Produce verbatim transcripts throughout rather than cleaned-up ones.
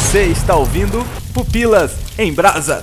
Você está ouvindo Pupilas em Brasa.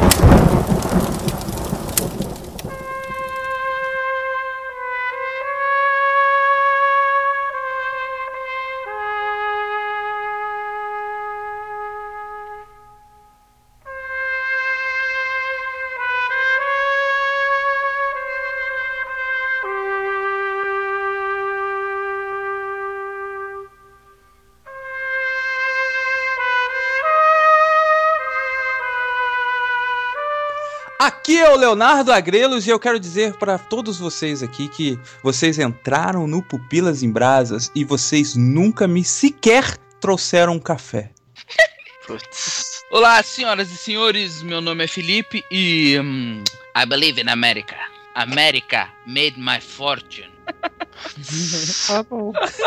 Aqui é o Leonardo Agrelos e eu quero dizer para todos vocês aqui que vocês entraram no Pupilas em Brasas e vocês nunca me sequer trouxeram um café. Putz. Olá, senhoras e senhores, meu nome é Felipe e um, I believe in America. America made my fortune. Tá bom.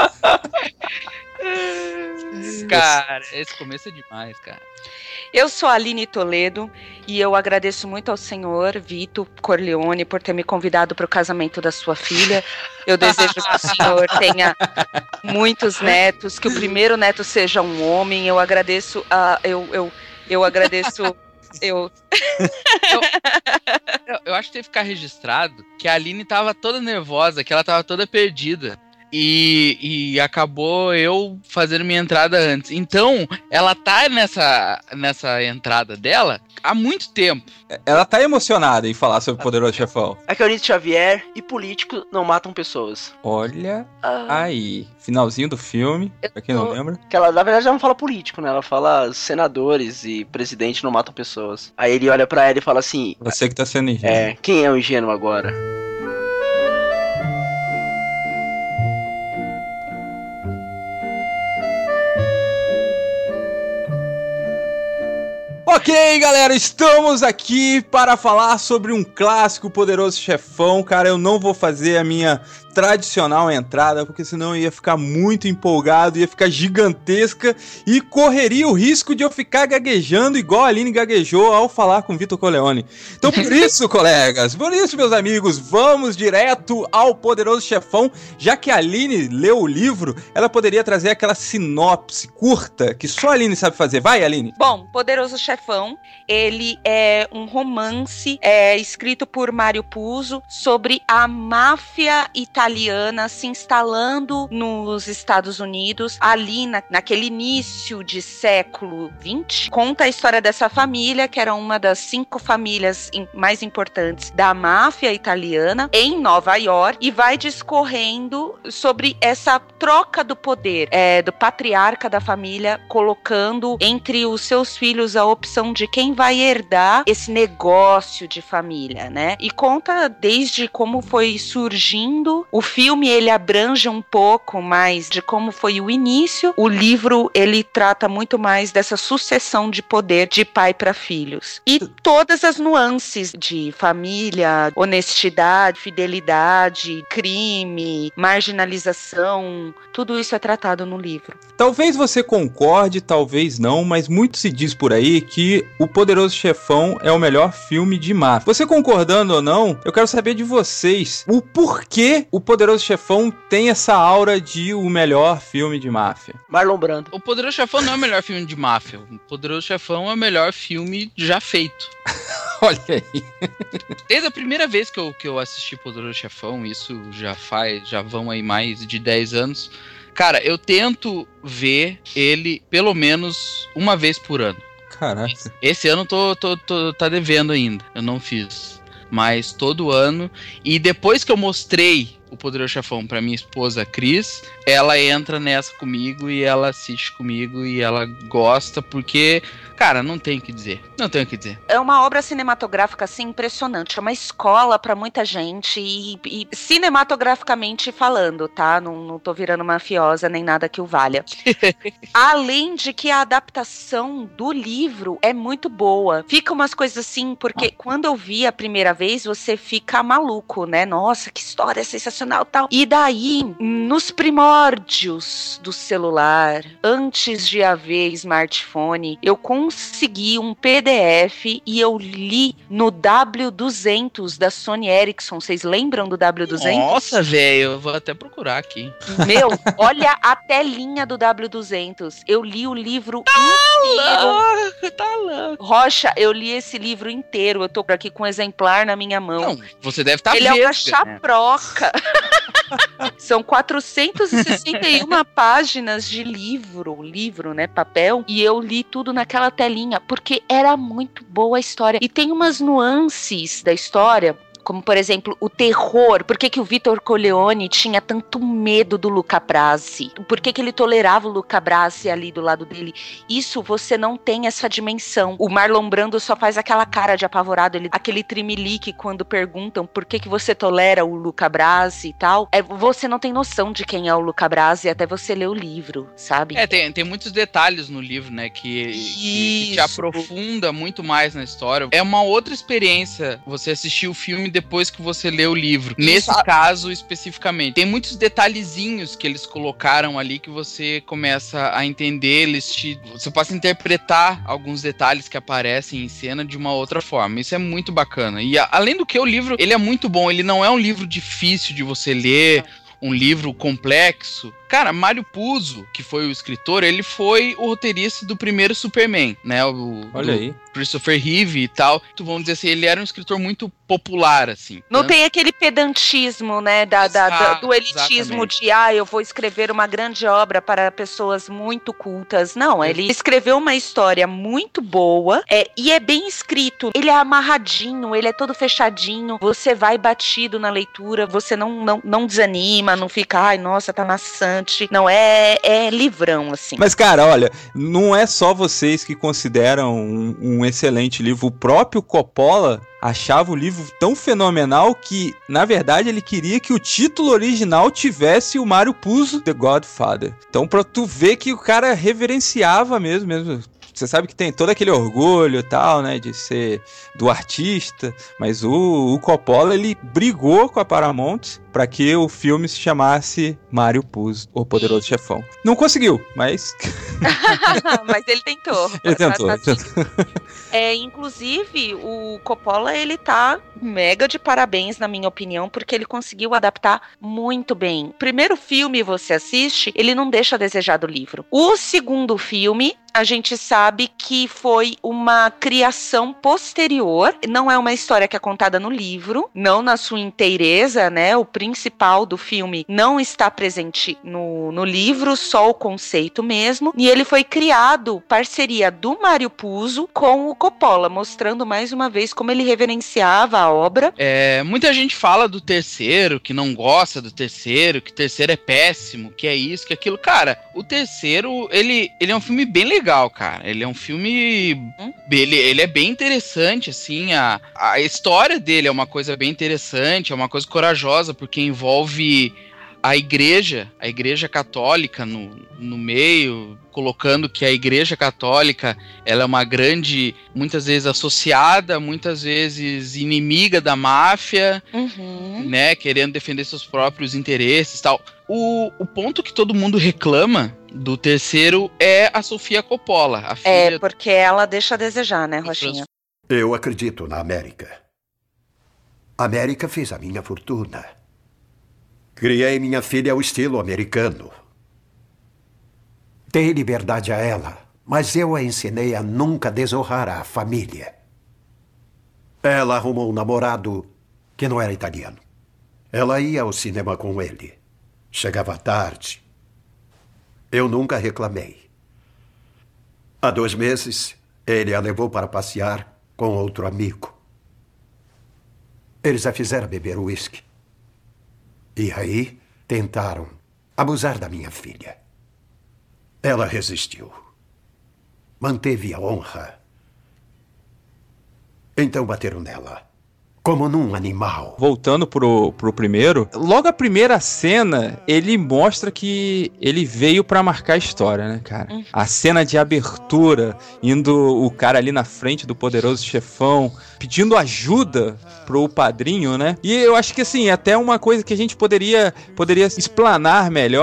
Cara, esse começo é demais, cara. Eu sou a Aline Toledo e eu agradeço muito ao senhor Vitor Corleone por ter me convidado para o casamento da sua filha. Eu desejo que o senhor tenha muitos netos, que o primeiro neto seja um homem. Eu agradeço a... Eu, eu, eu agradeço... Eu... eu, eu, eu acho que tem que ficar registrado que a Aline tava toda nervosa, que ela tava toda perdida. E, e acabou eu fazendo minha entrada antes. Então, ela tá nessa, nessa entrada dela há muito tempo. Ela tá emocionada em falar sobre o Poderoso Chefão. Aqui é o Nietzsche Xavier e políticos não matam pessoas. Olha Ah. aí. Finalzinho do filme, pra quem não lembra. Que ela, na verdade, ela não fala político, né? Ela fala senadores e presidente não matam pessoas. Aí ele olha pra ela e fala assim... Você que tá sendo ingênuo. É, quem é o ingênuo agora? Ok, galera, estamos aqui para falar sobre um clássico, Poderoso Chefão. Cara, eu não vou fazer a minha tradicional entrada, porque senão eu ia ficar muito empolgado, ia ficar gigantesca e correria o risco de eu ficar gaguejando igual a Aline gaguejou ao falar com o Vitor Corleone. Então por isso, colegas, por isso, meus amigos, vamos direto ao Poderoso Chefão. Já que a Aline leu o livro, ela poderia trazer aquela sinopse curta que só a Aline sabe fazer. Vai, Aline! Bom, Poderoso Chefão, ele é um romance é, escrito por Mário Puzo sobre a máfia italiana se instalando nos Estados Unidos, ali na, naquele início de século vinte. Conta a história dessa família, que era uma das cinco famílias in, mais importantes da máfia italiana, em Nova York, e vai discorrendo sobre essa troca do poder, é, do patriarca da família, colocando entre os seus filhos a opção de quem vai herdar esse negócio de família, né? E conta desde como foi surgindo. O filme, ele abrange um pouco mais de como foi o início. O livro, ele trata muito mais dessa sucessão de poder de pai para filhos. E todas as nuances de família, honestidade, fidelidade, crime, marginalização, tudo isso é tratado no livro. Talvez você concorde, talvez não, mas muito se diz por aí que O Poderoso Chefão é o melhor filme de máfia. Você concordando ou não, eu quero saber de vocês o porquê o Poderoso Chefão tem essa aura de o melhor filme de máfia. Marlon Brando. O Poderoso Chefão não é o melhor filme de máfia. O Poderoso Chefão é o melhor filme já feito. Olha aí. Desde a primeira vez que eu, que eu assisti Poderoso Chefão, isso já faz, já vão aí mais de dez anos. Cara, eu tento ver ele pelo menos uma vez por ano. Caraca. Esse, esse ano tô, tô, tô, tá devendo ainda. Eu não fiz. Mas todo ano. E depois que eu mostrei o Poderoso Chefão pra minha esposa Cris, ela entra nessa comigo e ela assiste comigo e ela gosta porque, cara, não tem o que dizer. Não tem o que dizer. É uma obra cinematográfica, assim, impressionante. É uma escola pra muita gente e, e cinematograficamente falando, tá? Não, não tô virando mafiosa nem nada que o valha. Além de que a adaptação do livro é muito boa. Fica umas coisas assim, porque quando eu vi a primeira vez, você fica maluco, né? Nossa, que história sensacional e tal. E daí, nos primórdios do celular, antes de haver smartphone, eu com consegui um P D F e eu li no W duzentos da Sony Ericsson. Vocês lembram do W duzentos? Nossa, velho, eu vou até procurar aqui. Meu, olha a telinha do W duzentos. Eu li o livro tá inteiro. Louco, tá louco. Rocha, eu li esse livro inteiro. Eu tô aqui com um exemplar na minha mão. Não, você deve estar Ele vendo. é uma chaproca. São quatrocentas e sessenta e uma páginas de livro, livro, né, papel, e eu li tudo naquela telinha, porque era muito boa a história. E tem umas nuances da história, como, por exemplo, o terror. Por que que o Vitor Corleone tinha tanto medo do Luca Brasi? Por que que ele tolerava o Luca Brasi ali do lado dele? Isso você não tem essa dimensão. O Marlon Brando só faz aquela cara de apavorado, ele, aquele trimelique quando perguntam por que que você tolera o Luca Brasi e tal. É, você não tem noção de quem é o Luca Brasi até você ler o livro, sabe? É, tem, tem muitos detalhes no livro, né, que, que, que te aprofunda muito mais na história. É uma outra experiência você assistir o filme depois que você lê o livro. Nesse Isso. caso, especificamente. Tem muitos detalhezinhos que eles colocaram ali que você começa a entender, eles te... você pode interpretar alguns detalhes que aparecem em cena de uma outra forma. Isso é muito bacana. E a, além do que, o livro, ele é muito bom. Ele não é um livro difícil de você ler, um livro complexo. Cara, Mário Puzo, que foi o escritor, ele foi o roteirista do primeiro Superman, né? O, Olha aí. Christopher Reeve e tal. Vamos dizer assim, ele era um escritor muito popular, assim. Não tanto... tem aquele pedantismo, né, da, da, da, do elitismo exatamente. de, ah, eu vou escrever uma grande obra para pessoas muito cultas. Não, ele escreveu uma história muito boa, é, e é bem escrito. Ele é amarradinho, ele é todo fechadinho, você vai batido na leitura, você não, não, não desanima, não fica, ai, nossa, tá maçante. Não, é, é livrão, assim. Mas, cara, olha, não é só vocês que consideram um, um excelente livro. O próprio Coppola achava o livro tão fenomenal que, na verdade, ele queria que o título original tivesse o Mário Puzo, The Godfather. Então, pra tu ver que o cara reverenciava mesmo, mesmo. Você sabe que tem todo aquele orgulho e tal, né, de ser do artista, mas o, o Coppola, ele brigou com a Paramount para que o filme se chamasse Mário Puzo, o Poderoso Chefão. Não conseguiu, mas... Mas ele tentou. Ele tentou. Assim. É, inclusive, o Coppola, ele tá mega de parabéns, na minha opinião, porque ele conseguiu adaptar muito bem. O primeiro filme você assiste, ele não deixa a desejar do livro. O segundo filme, a gente sabe que foi uma criação posterior, não é uma história que é contada no livro, não na sua inteireza, né? O principal do filme não está presente no, no livro, só o conceito mesmo, e ele foi criado, parceria do Mário Puzo com o Coppola, mostrando mais uma vez como ele reverenciava a obra. É, muita gente fala do terceiro, que não gosta do terceiro, que o terceiro é péssimo, que é isso, que é aquilo. Cara, o terceiro, ele, ele é um filme bem legal, cara. Ele é um filme... Hum? Ele, ele é bem interessante, assim, a, a história dele é uma coisa bem interessante, é uma coisa corajosa, porque envolve a igreja, a igreja católica no, no meio, colocando que a igreja católica, ela é uma grande, muitas vezes associada, muitas vezes inimiga da máfia, uhum. né, querendo defender seus próprios interesses e tal. O, o ponto que todo mundo reclama do terceiro é a Sofia Coppola, a filha... É, porque ela deixa a desejar, né, Rochinha? Eu acredito na América. A América fez a minha fortuna. Criei minha filha ao estilo americano. Dei liberdade a ela, mas eu a ensinei a nunca desonrar a família. Ela arrumou um namorado que não era italiano. Ela ia ao cinema com ele. Chegava tarde. Eu nunca reclamei. Há dois meses, ele a levou para passear com outro amigo. Eles a fizeram beber uísque. E aí, tentaram abusar da minha filha. Ela resistiu. Manteve a honra. Então bateram nela. Como num animal. Voltando pro, pro primeiro, logo a primeira cena, ele mostra que ele veio pra marcar a história, né, cara? Uhum. A cena de abertura, indo o cara ali na frente do Poderoso Chefão, pedindo ajuda pro padrinho, né? E eu acho que, assim, até uma coisa que a gente poderia, poderia explanar melhor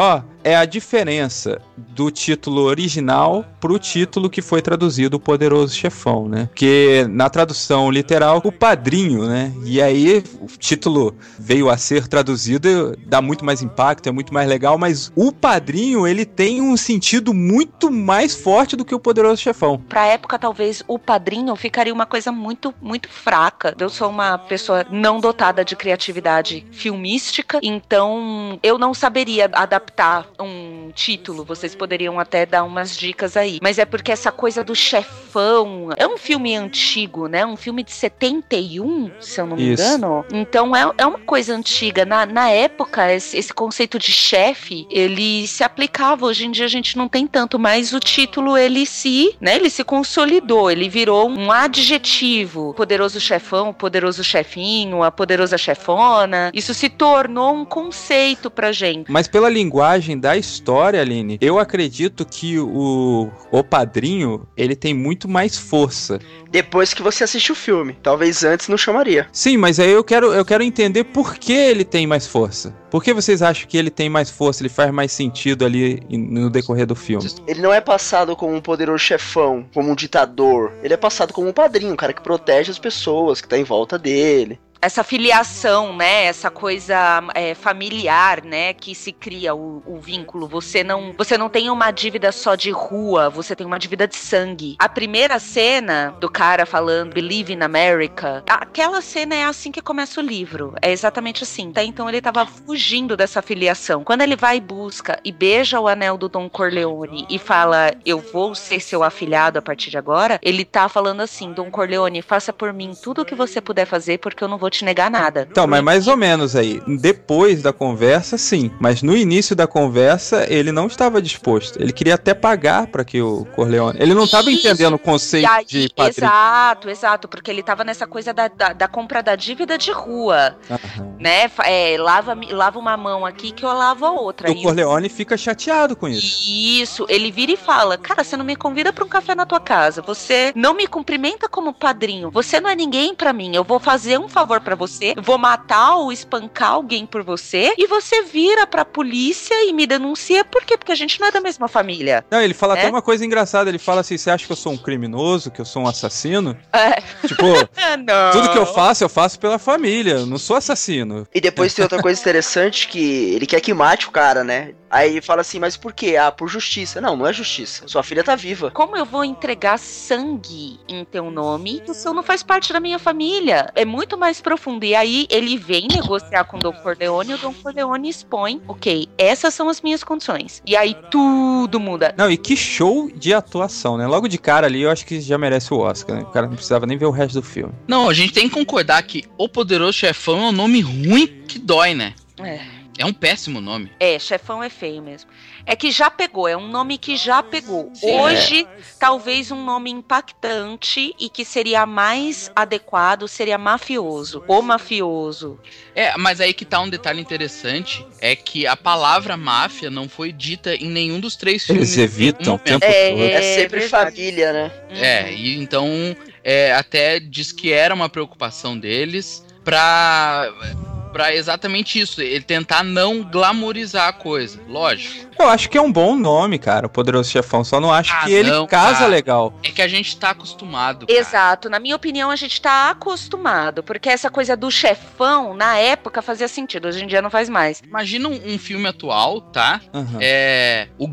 é a diferença do título original pro título que foi traduzido, O Poderoso Chefão, né? Porque na tradução literal, o padrinho, né? E aí o título veio a ser traduzido, dá muito mais impacto, é muito mais legal, mas o padrinho, ele tem um sentido muito mais forte do que o Poderoso Chefão. Pra época, talvez, o padrinho ficaria uma coisa muito, muito fraca. Eu sou uma pessoa não dotada de criatividade filmística, então eu não saberia adaptar um título. Vocês poderiam até dar umas dicas aí. Mas é porque essa coisa do chefão é um filme antigo, né? Um filme de setenta e um, se eu não me Isso. engano. Então é, é uma coisa antiga. Na, na época, esse, esse conceito de chefe, ele se aplicava. Hoje em dia a gente não tem tanto, mas o título, ele se, né? Ele se consolidou, ele virou um adjetivo. Poderoso chefão, poderoso chefinho, a poderosa chefona. Isso se tornou um conceito pra gente. Mas pela linguagem da história, Aline, eu acredito que o, o padrinho, ele tem muito mais força. Depois que você assiste o filme. Talvez antes não chamaria. Sim, mas aí eu quero, eu quero entender por que ele tem mais força. Por que vocês acham que ele tem mais força, ele faz mais sentido ali no decorrer do filme? Ele não é passado como um poderoso chefão, como um ditador. Ele é passado como um padrinho, um cara que protege as pessoas, que tá em volta dele. Essa filiação, né, essa coisa é, familiar, né, que se cria o, o vínculo. Você não, você não tem uma dívida só de rua, você tem uma dívida de sangue. A primeira cena do cara falando Believe in America, aquela cena é assim que começa o livro. É exatamente assim. Até então ele tava fugindo dessa filiação. Quando ele vai e busca e beija o anel do Don Corleone e fala, eu vou ser seu afilhado a partir de agora, ele tá falando assim, Don Corleone, faça por mim tudo o que você puder fazer, porque eu não vou te negar nada. Então, mas mais ou menos aí. Depois da conversa, sim. Mas no início da conversa, ele não estava disposto. Ele queria até pagar para que o Corleone... Ele não estava entendendo o conceito aí, de padrinho. Exato, exato. Porque ele estava nessa coisa da, da, da compra da dívida de rua. Aham. Né? É, lava, lava uma mão aqui que eu lavo a outra. O Corleone fica chateado com isso. Isso. Ele vira e fala, cara, você não me convida para um café na tua casa. Você não me cumprimenta como padrinho. Você não é ninguém para mim. Eu vou fazer um favor pra você, vou matar ou espancar alguém por você, e você vira pra polícia e me denuncia, por quê? Porque a gente não é da mesma família. Não, ele fala É? até uma coisa engraçada, ele fala assim, você acha que eu sou um criminoso, que eu sou um assassino? É. Tipo, Não. tudo que eu faço, eu faço pela família, eu não sou assassino. E depois tem outra coisa interessante que ele quer que mate o cara, né? Aí ele fala assim, mas por quê? Ah, por justiça. Não, não é justiça. Sua filha tá viva. Como eu vou entregar sangue em teu nome? Isso não faz parte da minha família. É muito mais profundo. E aí ele vem negociar com o Don Corleone e o Don Corleone expõe, ok, essas são as minhas condições. E aí tudo muda. Não, e que show de atuação, né? Logo de cara ali, eu acho que já merece o Oscar, né? O cara não precisava nem ver o resto do filme. Não, a gente tem que concordar que O Poderoso Chefão é um nome ruim que dói, né? É. É um péssimo nome. É, chefão é feio mesmo. É que já pegou, é um nome que já pegou. Sim, Hoje, talvez um nome impactante e que seria mais adequado seria mafioso. O mafioso. É, mas aí que tá um detalhe interessante, é que a palavra máfia não foi dita em nenhum dos três filmes. Eles evitam o em nenhum tempo É, todo. É sempre verdade. família, né? É, e então é, até diz que era uma preocupação deles pra, pra exatamente isso, ele tentar não glamorizar a coisa, lógico. Eu acho que é um bom nome, cara, o Poderoso Chefão, só não acho Ah, que ele não, casa cara. legal. É que a gente tá acostumado, cara. Exato, na minha opinião a gente tá acostumado, porque essa coisa do chefão, na época fazia sentido, hoje em dia não faz mais. Imagina um, um filme atual, tá? Aham. É, o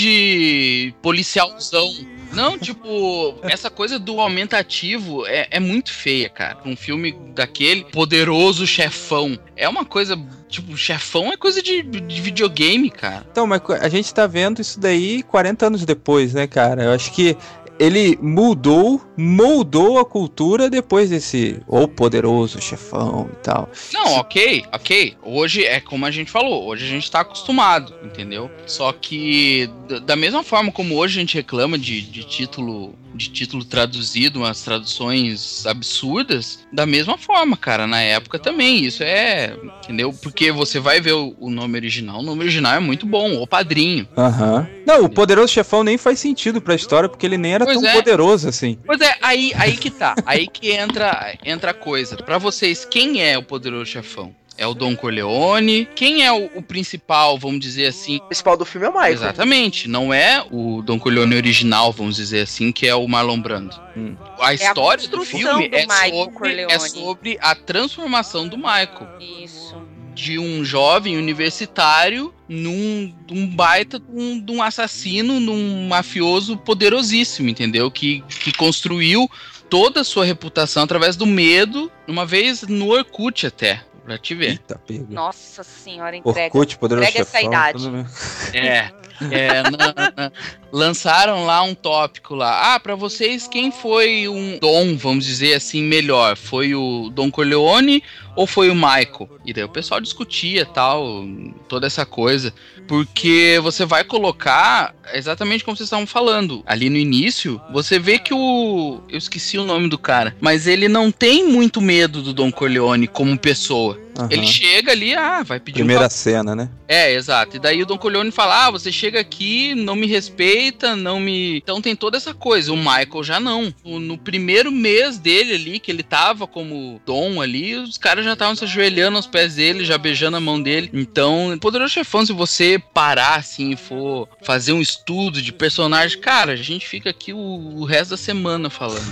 grande policialzão. Não, tipo, essa coisa do aumentativo é, é muito feia, cara. Um filme daquele, Poderoso Chefão. É uma coisa, tipo, chefão é coisa de, de videogame, cara. Então, mas a gente tá vendo isso daí quarenta anos depois, né, cara? Eu acho que ele mudou, moldou a cultura depois desse O Poderoso Chefão e tal. Não, ok, ok. Hoje é como a gente falou, hoje a gente tá acostumado, entendeu? Só que d- da mesma forma como hoje a gente reclama de, de título de título traduzido, umas traduções absurdas, da mesma forma, cara, na época também, isso é, entendeu? Porque você vai ver o, o nome original, o nome original é muito bom, O Padrinho. Aham. Não, o Poderoso Chefão nem faz sentido pra história, porque ele nem era Pois tão é. poderoso assim. Pois é, aí, aí que tá, aí que entra, entra a coisa. Pra vocês, quem é o Poderoso Chefão? É o Don Corleone. Quem é o, o principal, vamos dizer assim? O principal do filme é o Michael. Exatamente. Não é o Don Corleone original, vamos dizer assim, que é o Marlon Brando. Hum. A história é a do filme do é, sobre, é sobre a transformação do Michael. Isso. De um jovem universitário num um baita de um, um assassino, num mafioso poderosíssimo, entendeu? Que, que construiu toda a sua reputação através do medo, uma vez no Orkut até, pra te ver. Eita, pego. Nossa senhora, entrega, Orkut, poderoso entrega chefão, essa idade. É, é na, na, lançaram lá um tópico lá. Ah, pra vocês, quem foi um Dom, vamos dizer assim, melhor? Foi o Don Corleone ou foi o Michael? E daí o pessoal discutia tal, toda essa coisa. Porque você vai colocar exatamente como vocês estavam falando. Ali no início, você vê que o... Eu esqueci o nome do cara. Mas ele não tem muito medo do Don Corleone como pessoa. Uhum. Ele chega ali, ah, vai pedir Primeira um cena, né? É, exato. E daí o Don Corleone fala, ah, você chega aqui, não me respeita, não me... Então tem toda essa coisa. O Michael já não. No primeiro mês dele ali, que ele tava como Dom ali, os caras já estavam se ajoelhando aos pés dele, já beijando a mão dele. Então, Poderoso Chefão, se você parar assim e for fazer um estudo de personagem, cara, a gente fica aqui o, o resto da semana falando.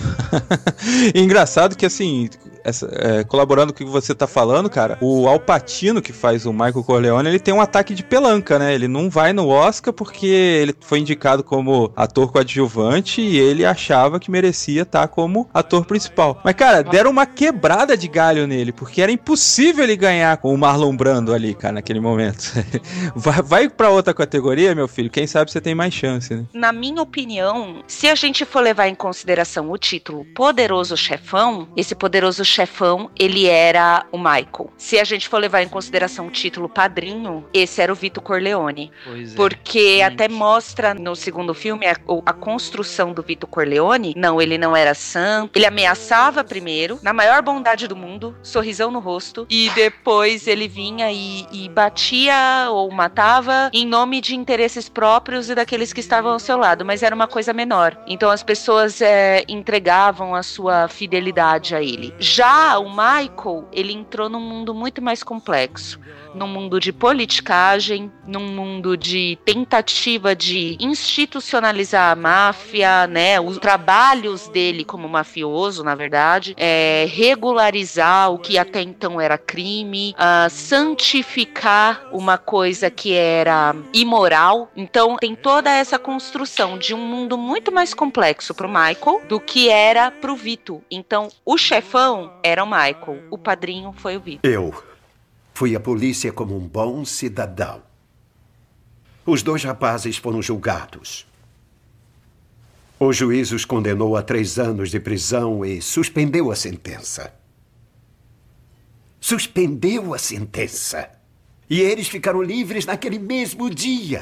Engraçado que assim, essa, é, colaborando com o que você tá falando, cara, o Al Pacino, que faz o Michael Corleone, ele tem um ataque de pelanca, né? Ele não vai no Oscar porque ele foi indicado como ator coadjuvante e ele achava que merecia estar como ator principal. Mas, cara, deram uma quebrada de galho nele, porque era impossível ele ganhar com o Marlon Brando ali, cara, naquele momento. vai, vai pra outra categoria, meu filho, quem sabe você tem mais chance, né? Na minha opinião, se a gente for levar em consideração o título Poderoso Chefão, esse Poderoso Chefão, ele era o Michael. Se a gente for levar em consideração o título Padrinho, esse era o Vito Corleone. Pois é. Porque gente. Até mostra no segundo filme a, a construção do Vito Corleone. Não, ele não era santo. Ele ameaçava primeiro, na maior bondade do mundo, sorrisão no rosto, e depois ele vinha e, e batia ou matava em nome de interesses próprios e daqueles que estavam ao seu lado, mas era uma coisa menor. Então as pessoas é, entregavam a sua fidelidade a ele. Já o Michael, ele entrou num mundo muito mais complexo, num mundo de politicagem, num mundo de tentativa de institucionalizar a máfia, né, os trabalhos dele como mafioso, na verdade, é, regularizar o que até então era crime, uh, santificar uma coisa que era imoral. Então tem toda essa construção de um mundo muito mais complexo pro Michael do que era pro Vito. Então o chefão era o Michael, o padrinho foi o Vito. Eu fui à polícia como um bom cidadão. Os dois rapazes foram julgados. O juiz os condenou a três anos de prisão e suspendeu a sentença. Suspendeu a sentença. E eles ficaram livres naquele mesmo dia.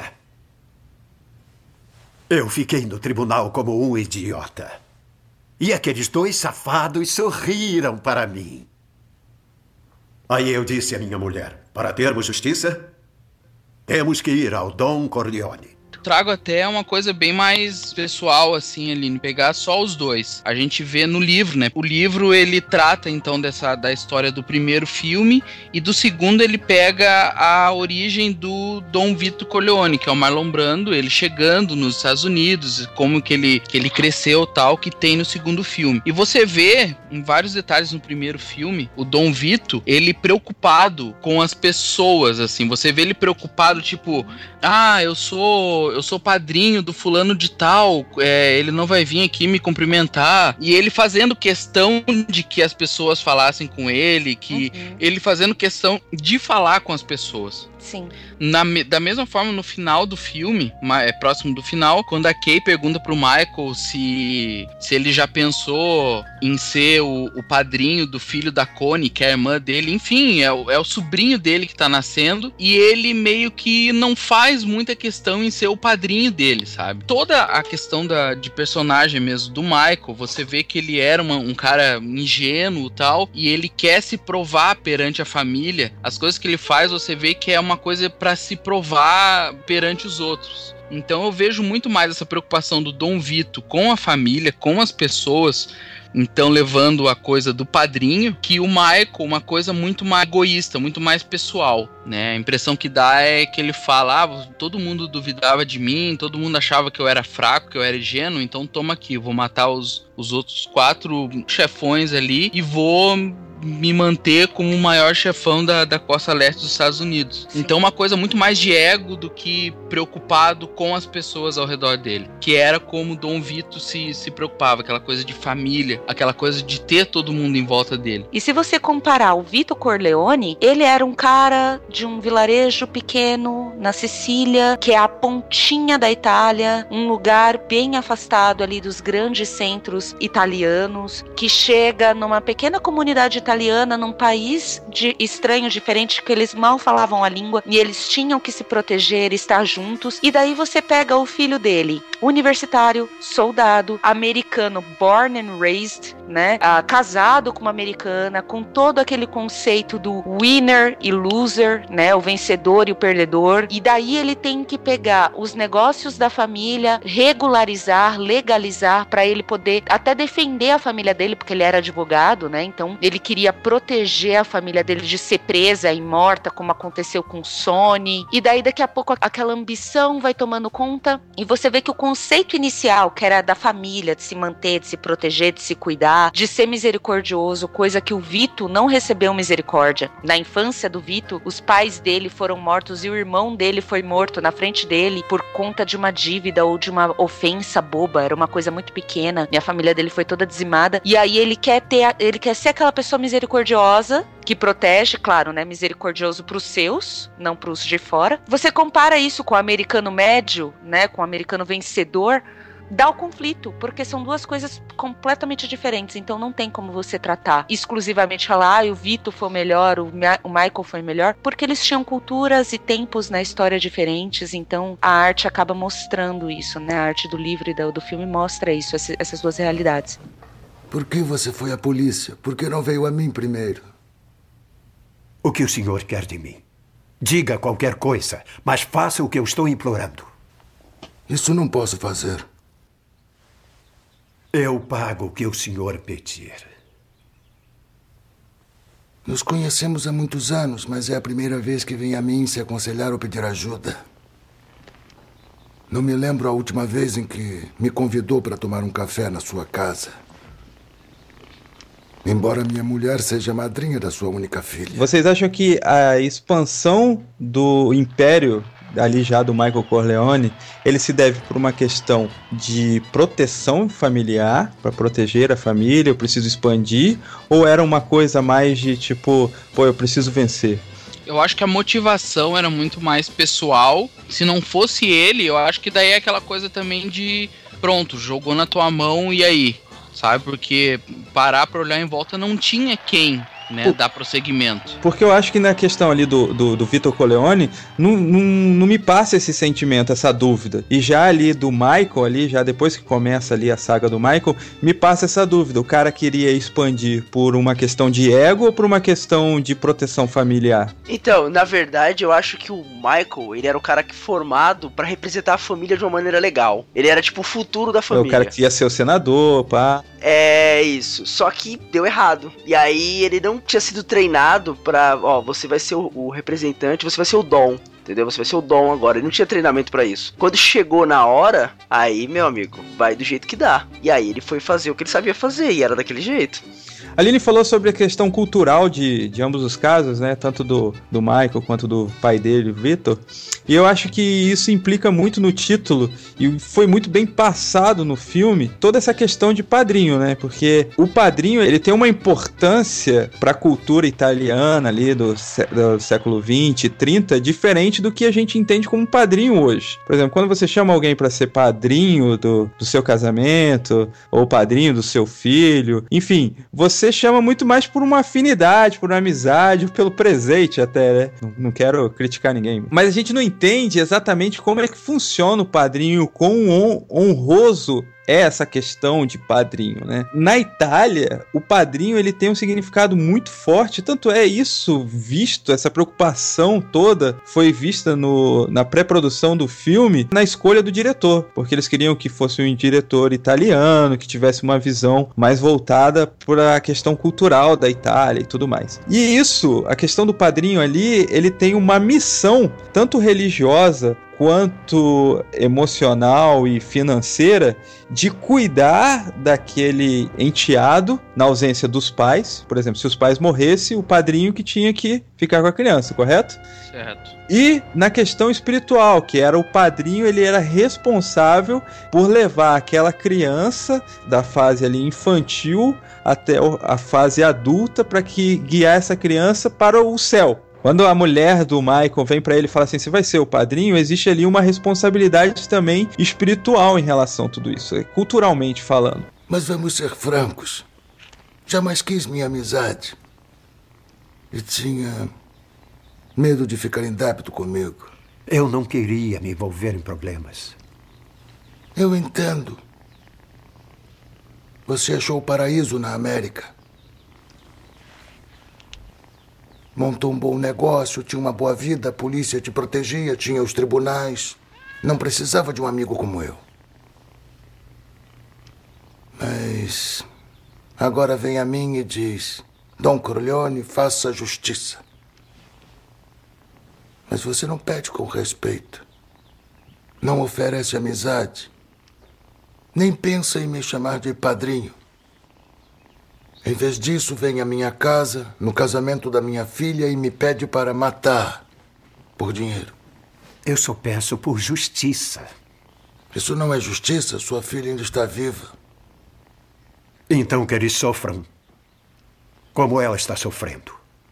Eu fiquei no tribunal como um idiota. E aqueles dois safados sorriram para mim. Aí eu disse à minha mulher, para termos justiça, temos que ir ao Don Corleone. Trago até uma coisa bem mais pessoal, assim, Aline, pegar só os dois. A gente vê no livro, né? O livro, ele trata, então, dessa, da história do primeiro filme, e do segundo ele pega a origem do Dom Vito Corleone, que é o Marlon Brando, ele chegando nos Estados Unidos, como que ele, que ele cresceu, tal, que tem no segundo filme. E você vê, em vários detalhes no primeiro filme, o Dom Vito, ele preocupado com as pessoas, assim, você vê ele preocupado, tipo, ah, eu sou... eu sou padrinho do fulano de tal, é, ele não vai vir aqui me cumprimentar, e ele fazendo questão de que as pessoas falassem com ele, que uhum. ele fazendo questão de falar com as pessoas. Sim. Na, da mesma forma, no final do filme, é próximo do final, quando a Kay pergunta pro Michael se, se ele já pensou em ser o, o padrinho do filho da Connie, que é a irmã dele, enfim, é o, é o sobrinho dele que tá nascendo, e ele meio que não faz muita questão em ser o padrinho dele, sabe? Toda a questão da, de personagem mesmo do Michael, você vê que ele era uma, um cara ingênuo e tal, e ele quer se provar perante a família. As coisas que ele faz, você vê que é uma coisa pra se provar perante os outros. Então eu vejo muito mais essa preocupação do Dom Vito com a família, com as pessoas, Então, levando a coisa do padrinho, que o Michael, uma coisa muito mais egoísta, muito mais pessoal, né? A impressão que dá é que ele fala, ah, todo mundo duvidava de mim, todo mundo achava que eu era fraco, que eu era ingênuo, então toma aqui, eu vou matar os, os outros quatro chefões ali e vou me manter como o maior chefão da, da costa leste dos Estados Unidos. Sim. Então uma coisa muito mais de ego do que preocupado com as pessoas ao redor dele, que era como Dom Vito se, se preocupava, aquela coisa de família, aquela coisa de ter todo mundo em volta dele. E se você comparar o Vito Corleone, ele era um cara de um vilarejo pequeno na Sicília, que é a pontinha da Itália, um lugar bem afastado ali dos grandes centros italianos, que chega numa pequena comunidade italiana, num país de estranho, diferente, que eles mal falavam a língua e eles tinham que se proteger, estar juntos. E daí você pega o filho dele, universitário, soldado, americano, born and raised, né, ah, casado com uma americana, com todo aquele conceito do winner e loser, né, o vencedor e o perdedor. E daí ele tem que pegar os negócios da família, regularizar, legalizar, para ele poder até defender a família dele, porque ele era advogado, né, então ele queria proteger a família dele de ser presa e morta, como aconteceu com Sonny. E daí daqui a pouco aquela ambição vai tomando conta e você vê que o conceito inicial, que era da família, de se manter, de se proteger, de se cuidar, de ser misericordioso, coisa que o Vito não recebeu misericórdia. Na infância do Vito, os pais dele foram mortos e o irmão dele foi morto na frente dele por conta de uma dívida ou de uma ofensa boba, era uma coisa muito pequena, e a família dele foi toda dizimada. E aí ele quer ter, ele quer ser aquela pessoa misericordiosa, que protege, claro, né, misericordioso pros seus, não pros de fora. Você compara isso com o americano médio, né, com o americano vencedor, dá o conflito, porque são duas coisas completamente diferentes, então não tem como você tratar exclusivamente, falar, ah, o Vito foi o melhor, o, Ma- o Michael foi o melhor, porque eles tinham culturas e tempos na história diferentes, então a arte acaba mostrando isso, né, a arte do livro e do, do filme mostra isso, esse, essas duas realidades. Por que você foi à polícia? Por que não veio a mim primeiro? O que o senhor quer de mim? Diga qualquer coisa, mas faça o que eu estou implorando. Isso não posso fazer. Eu pago o que o senhor pedir. Nos conhecemos há muitos anos, mas é a primeira vez que vem a mim se aconselhar ou pedir ajuda. Não me lembro a última vez em que me convidou para tomar um café na sua casa. Embora minha mulher seja madrinha da sua única filha. Vocês acham que a expansão do império ali já do Michael Corleone, ele se deve por uma questão de proteção familiar, para proteger a família, eu preciso expandir, ou era uma coisa mais de tipo, pô, eu preciso vencer? Eu acho que a motivação era muito mais pessoal. Se não fosse ele, eu acho que daí é aquela coisa também de, pronto, jogou na tua mão e aí? Sabe, porque parar pra olhar em volta não tinha quem, né, dar prosseguimento. Porque eu acho que na questão ali do, do, do Vito Corleone, não, não, não me passa esse sentimento, essa dúvida. E já ali do Michael, ali, já depois que começa ali a saga do Michael, me passa essa dúvida. O cara queria expandir por uma questão de ego ou por uma questão de proteção familiar? Então, na verdade, eu acho que o Michael, ele era o cara que formado pra representar a família de uma maneira legal. Ele era tipo o futuro da família. É o cara que ia ser o senador, pá. É isso, só que deu errado. E aí ele não tinha sido treinado pra, ó, você vai ser o, o representante, você vai ser o Dom, entendeu? Você vai ser o Dom agora. Ele não tinha treinamento pra isso. Quando chegou na hora, aí, meu amigo, vai do jeito que dá. E aí ele foi fazer o que ele sabia fazer, e era daquele jeito. A Aline falou sobre a questão cultural de, de ambos os casos, né? Tanto do, do Michael quanto do pai dele, o Vitor. E eu acho que isso implica muito no título e foi muito bem passado no filme toda essa questão de padrinho, né? Porque o padrinho, ele tem uma importância para a cultura italiana ali do, do século vinte, trinta, diferente do que a gente entende como padrinho hoje. Por exemplo, quando você chama alguém para ser padrinho do, do seu casamento ou padrinho do seu filho, enfim, você chama muito mais por uma afinidade, por uma amizade, ou pelo presente até, né? Não, não quero criticar ninguém. Mas a gente não entende exatamente como é que funciona o padrinho, quão hon- honroso é essa questão de padrinho, né? Na Itália, o padrinho ele tem um significado muito forte, tanto é isso visto, essa preocupação toda foi vista no, na pré-produção do filme, na escolha do diretor, porque eles queriam que fosse um diretor italiano, que tivesse uma visão mais voltada para a questão cultural da Itália e tudo mais. E isso, a questão do padrinho ali, ele tem uma missão, tanto religiosa quanto emocional e financeira, de cuidar daquele enteado na ausência dos pais. Por exemplo, se os pais morressem, o padrinho que tinha que ficar com a criança, correto? Certo. E na questão espiritual, que era o padrinho, ele era responsável por levar aquela criança da fase ali infantil até a fase adulta para que guiar essa criança para o céu. Quando a mulher do Michael vem pra ele e fala assim, você vai ser o padrinho, existe ali uma responsabilidade também espiritual em relação a tudo isso, culturalmente falando. Mas vamos ser francos. Jamais quis minha amizade. E tinha medo de ficar em débito comigo. Eu não queria me envolver em problemas. Eu entendo. Você achou o paraíso na América. Montou um bom negócio, tinha uma boa vida, a polícia te protegia, tinha os tribunais. Não precisava de um amigo como eu. Mas agora vem a mim e diz, Dom Corleone, faça justiça. Mas você não pede com respeito. Não oferece amizade. Nem pensa em me chamar de padrinho. Em vez disso, vem à minha casa, no casamento da minha filha, e me pede para matar por dinheiro. Eu só peço por justiça. Isso não é justiça, sua filha ainda está viva. Então que eles sofram como ela está sofrendo.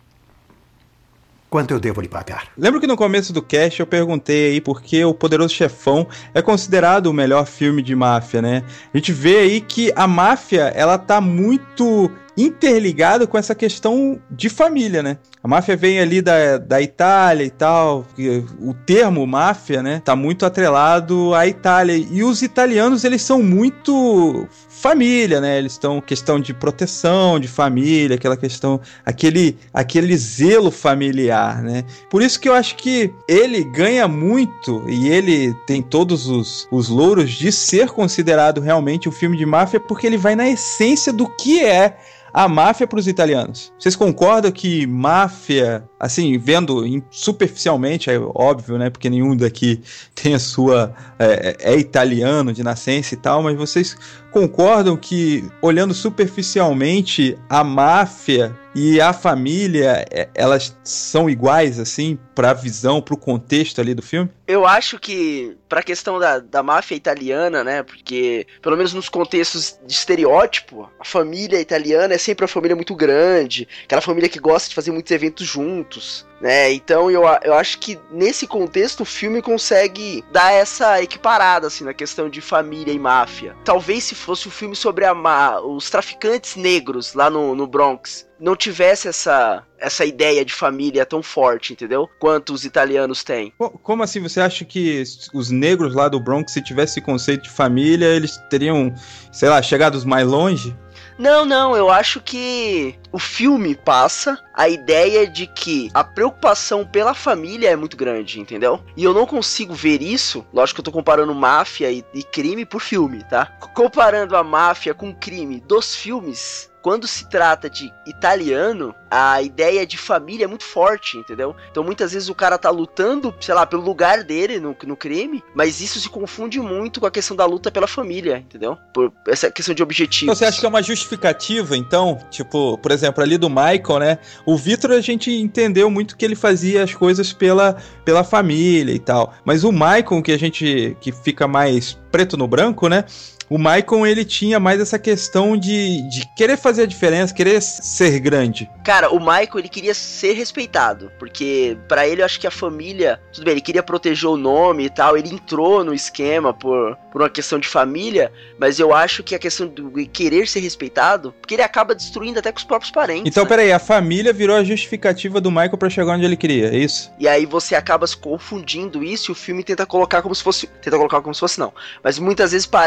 Quanto eu devo lhe pagar? Lembro que no começo do cast eu perguntei aí por que O Poderoso Chefão é considerado o melhor filme de máfia, né? A gente vê aí que a máfia, ela tá muito interligada com essa questão de família, né? A máfia vem ali da, da Itália e tal, o termo máfia, né, tá muito atrelado à Itália, e os italianos, eles são muito família, né, eles estão questão de proteção, de família, aquela questão, aquele, aquele zelo familiar, né, por isso que eu acho que ele ganha muito, e ele tem todos os, os louros de ser considerado realmente um filme de máfia, porque ele vai na essência do que é a máfia para os italianos. Vocês concordam que máfia, assim, vendo superficialmente, é óbvio, né, porque nenhum daqui tem a sua, é, é italiano de nascença e tal, mas vocês concordam que, olhando superficialmente, a máfia e a família, elas são iguais, assim, para a visão, para o contexto ali do filme? Eu acho que, pra questão da, da máfia italiana, né, porque, pelo menos nos contextos de estereótipo, a família italiana é sempre uma família muito grande, aquela família que gosta de fazer muitos eventos juntos, né, então eu, eu acho que nesse contexto o filme consegue dar essa equiparada, assim, na questão de família e máfia. Talvez se fosse um filme sobre a, os traficantes negros lá no, no Bronx, não tivesse essa, essa ideia de família tão forte, entendeu? Quanto os italianos têm. Como assim? Você acha que os negros lá do Bronx, se tivesse esse conceito de família, eles teriam, sei lá, chegado mais longe? Não, não, eu acho que o filme passa a ideia de que a preocupação pela família é muito grande, entendeu? E eu não consigo ver isso, lógico que eu tô comparando máfia e, e crime por filme, tá? Comparando a máfia com crime dos filmes, quando se trata de italiano, a ideia de família é muito forte, entendeu? Então muitas vezes o cara tá lutando, sei lá, pelo lugar dele no, no crime, mas isso se confunde muito com a questão da luta pela família, entendeu? Por essa questão de objetivos. Então, você acha que é uma justificativa, então? Tipo, por exemplo, ali do Michael, né? O Vitor, a gente entendeu muito que ele fazia as coisas pela, pela família e tal. Mas o Michael, que a gente, que fica mais preto no branco, né? O Michael, ele tinha mais essa questão de, de querer fazer a diferença, querer ser grande. Cara, o Michael, ele queria ser respeitado, porque pra ele eu acho que a família, tudo bem, ele queria proteger o nome e tal, ele entrou no esquema por, por uma questão de família, mas eu acho que a questão do querer ser respeitado, porque ele acaba destruindo até com os próprios parentes. Então, né? Peraí, a família virou a justificativa do Michael pra chegar onde ele queria, é isso? E aí você acaba se confundindo isso e o filme tenta colocar como se fosse, tenta colocar como se fosse não, mas muitas vezes parece ser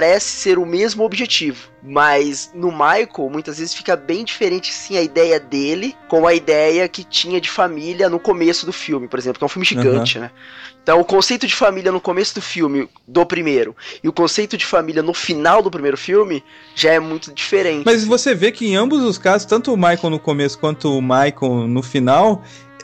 ser o mesmo objetivo. Mas no Michael, muitas vezes fica bem diferente, sim, a ideia dele com a ideia que tinha de família no começo do filme, por exemplo, que é um filme gigante, uhum. né? Então o conceito de família no começo do filme, do primeiro, e o conceito de família no final do primeiro filme, já é muito diferente. Mas você vê que em ambos os casos, tanto o Michael no começo quanto o Michael no final,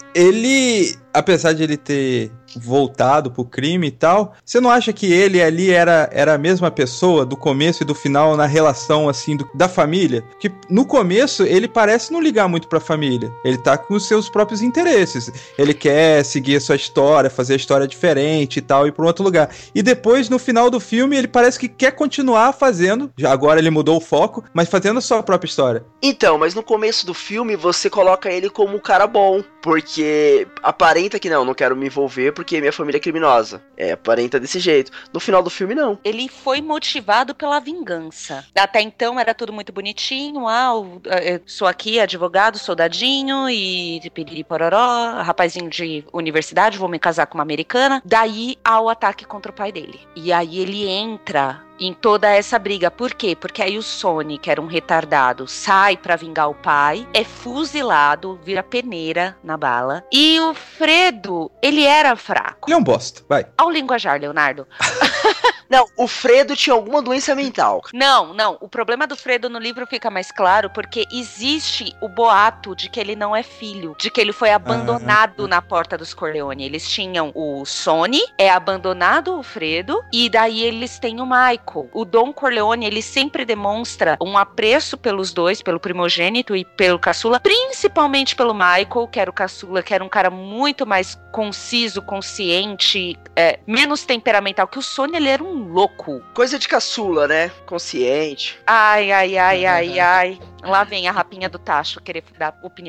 ele, apesar de ele ter voltado pro crime e tal, você não acha que ele ali era, era a mesma pessoa do começo e do final na relação, assim, do, da família? Que no começo ele parece não ligar muito pra família, ele tá com os seus próprios interesses, ele quer seguir a sua história, fazer a história diferente e tal, ir pra um outro lugar. E depois, no final do filme, ele parece que quer continuar fazendo, já agora ele mudou o foco, mas fazendo a sua própria história. Então, mas no começo do filme você coloca ele como um cara bom, porque aparenta que não, não quero me envolver porque minha família é criminosa. É, aparenta desse jeito. No final do filme, não. Ele foi motivado pela vingança. Até então era tudo muito bonitinho. Ah, eu sou aqui advogado, soldadinho e piriri pororó, rapazinho de universidade, vou me casar com uma americana. Daí há o ataque contra o pai dele. E aí ele entra em toda essa briga. Por quê? Porque aí o Sonny, que era um retardado, sai pra vingar o pai, é fuzilado, vira peneira na bala. E o Fredo, ele era fraco. Ele é um bosta, vai. Ao linguajar, Leonardo. Não, o Fredo tinha alguma doença mental. Não, não. O problema do Fredo no livro fica mais claro porque existe o boato de que ele não é filho, de que ele foi abandonado ah, na porta dos Corleone. Eles tinham o Sonny, é abandonado o Fredo, e daí eles têm o Michael. O Don Corleone, ele sempre demonstra um apreço pelos dois, pelo primogênito e pelo caçula, principalmente pelo Michael, que era o caçula, que era um cara muito mais conciso, consciente, é, menos temperamental, que o Sonny, ele era um louco. Coisa de caçula, né? Consciente. Ai, ai, ai, ai, ai. Lá vem a rapinha do tacho querer dar opinião.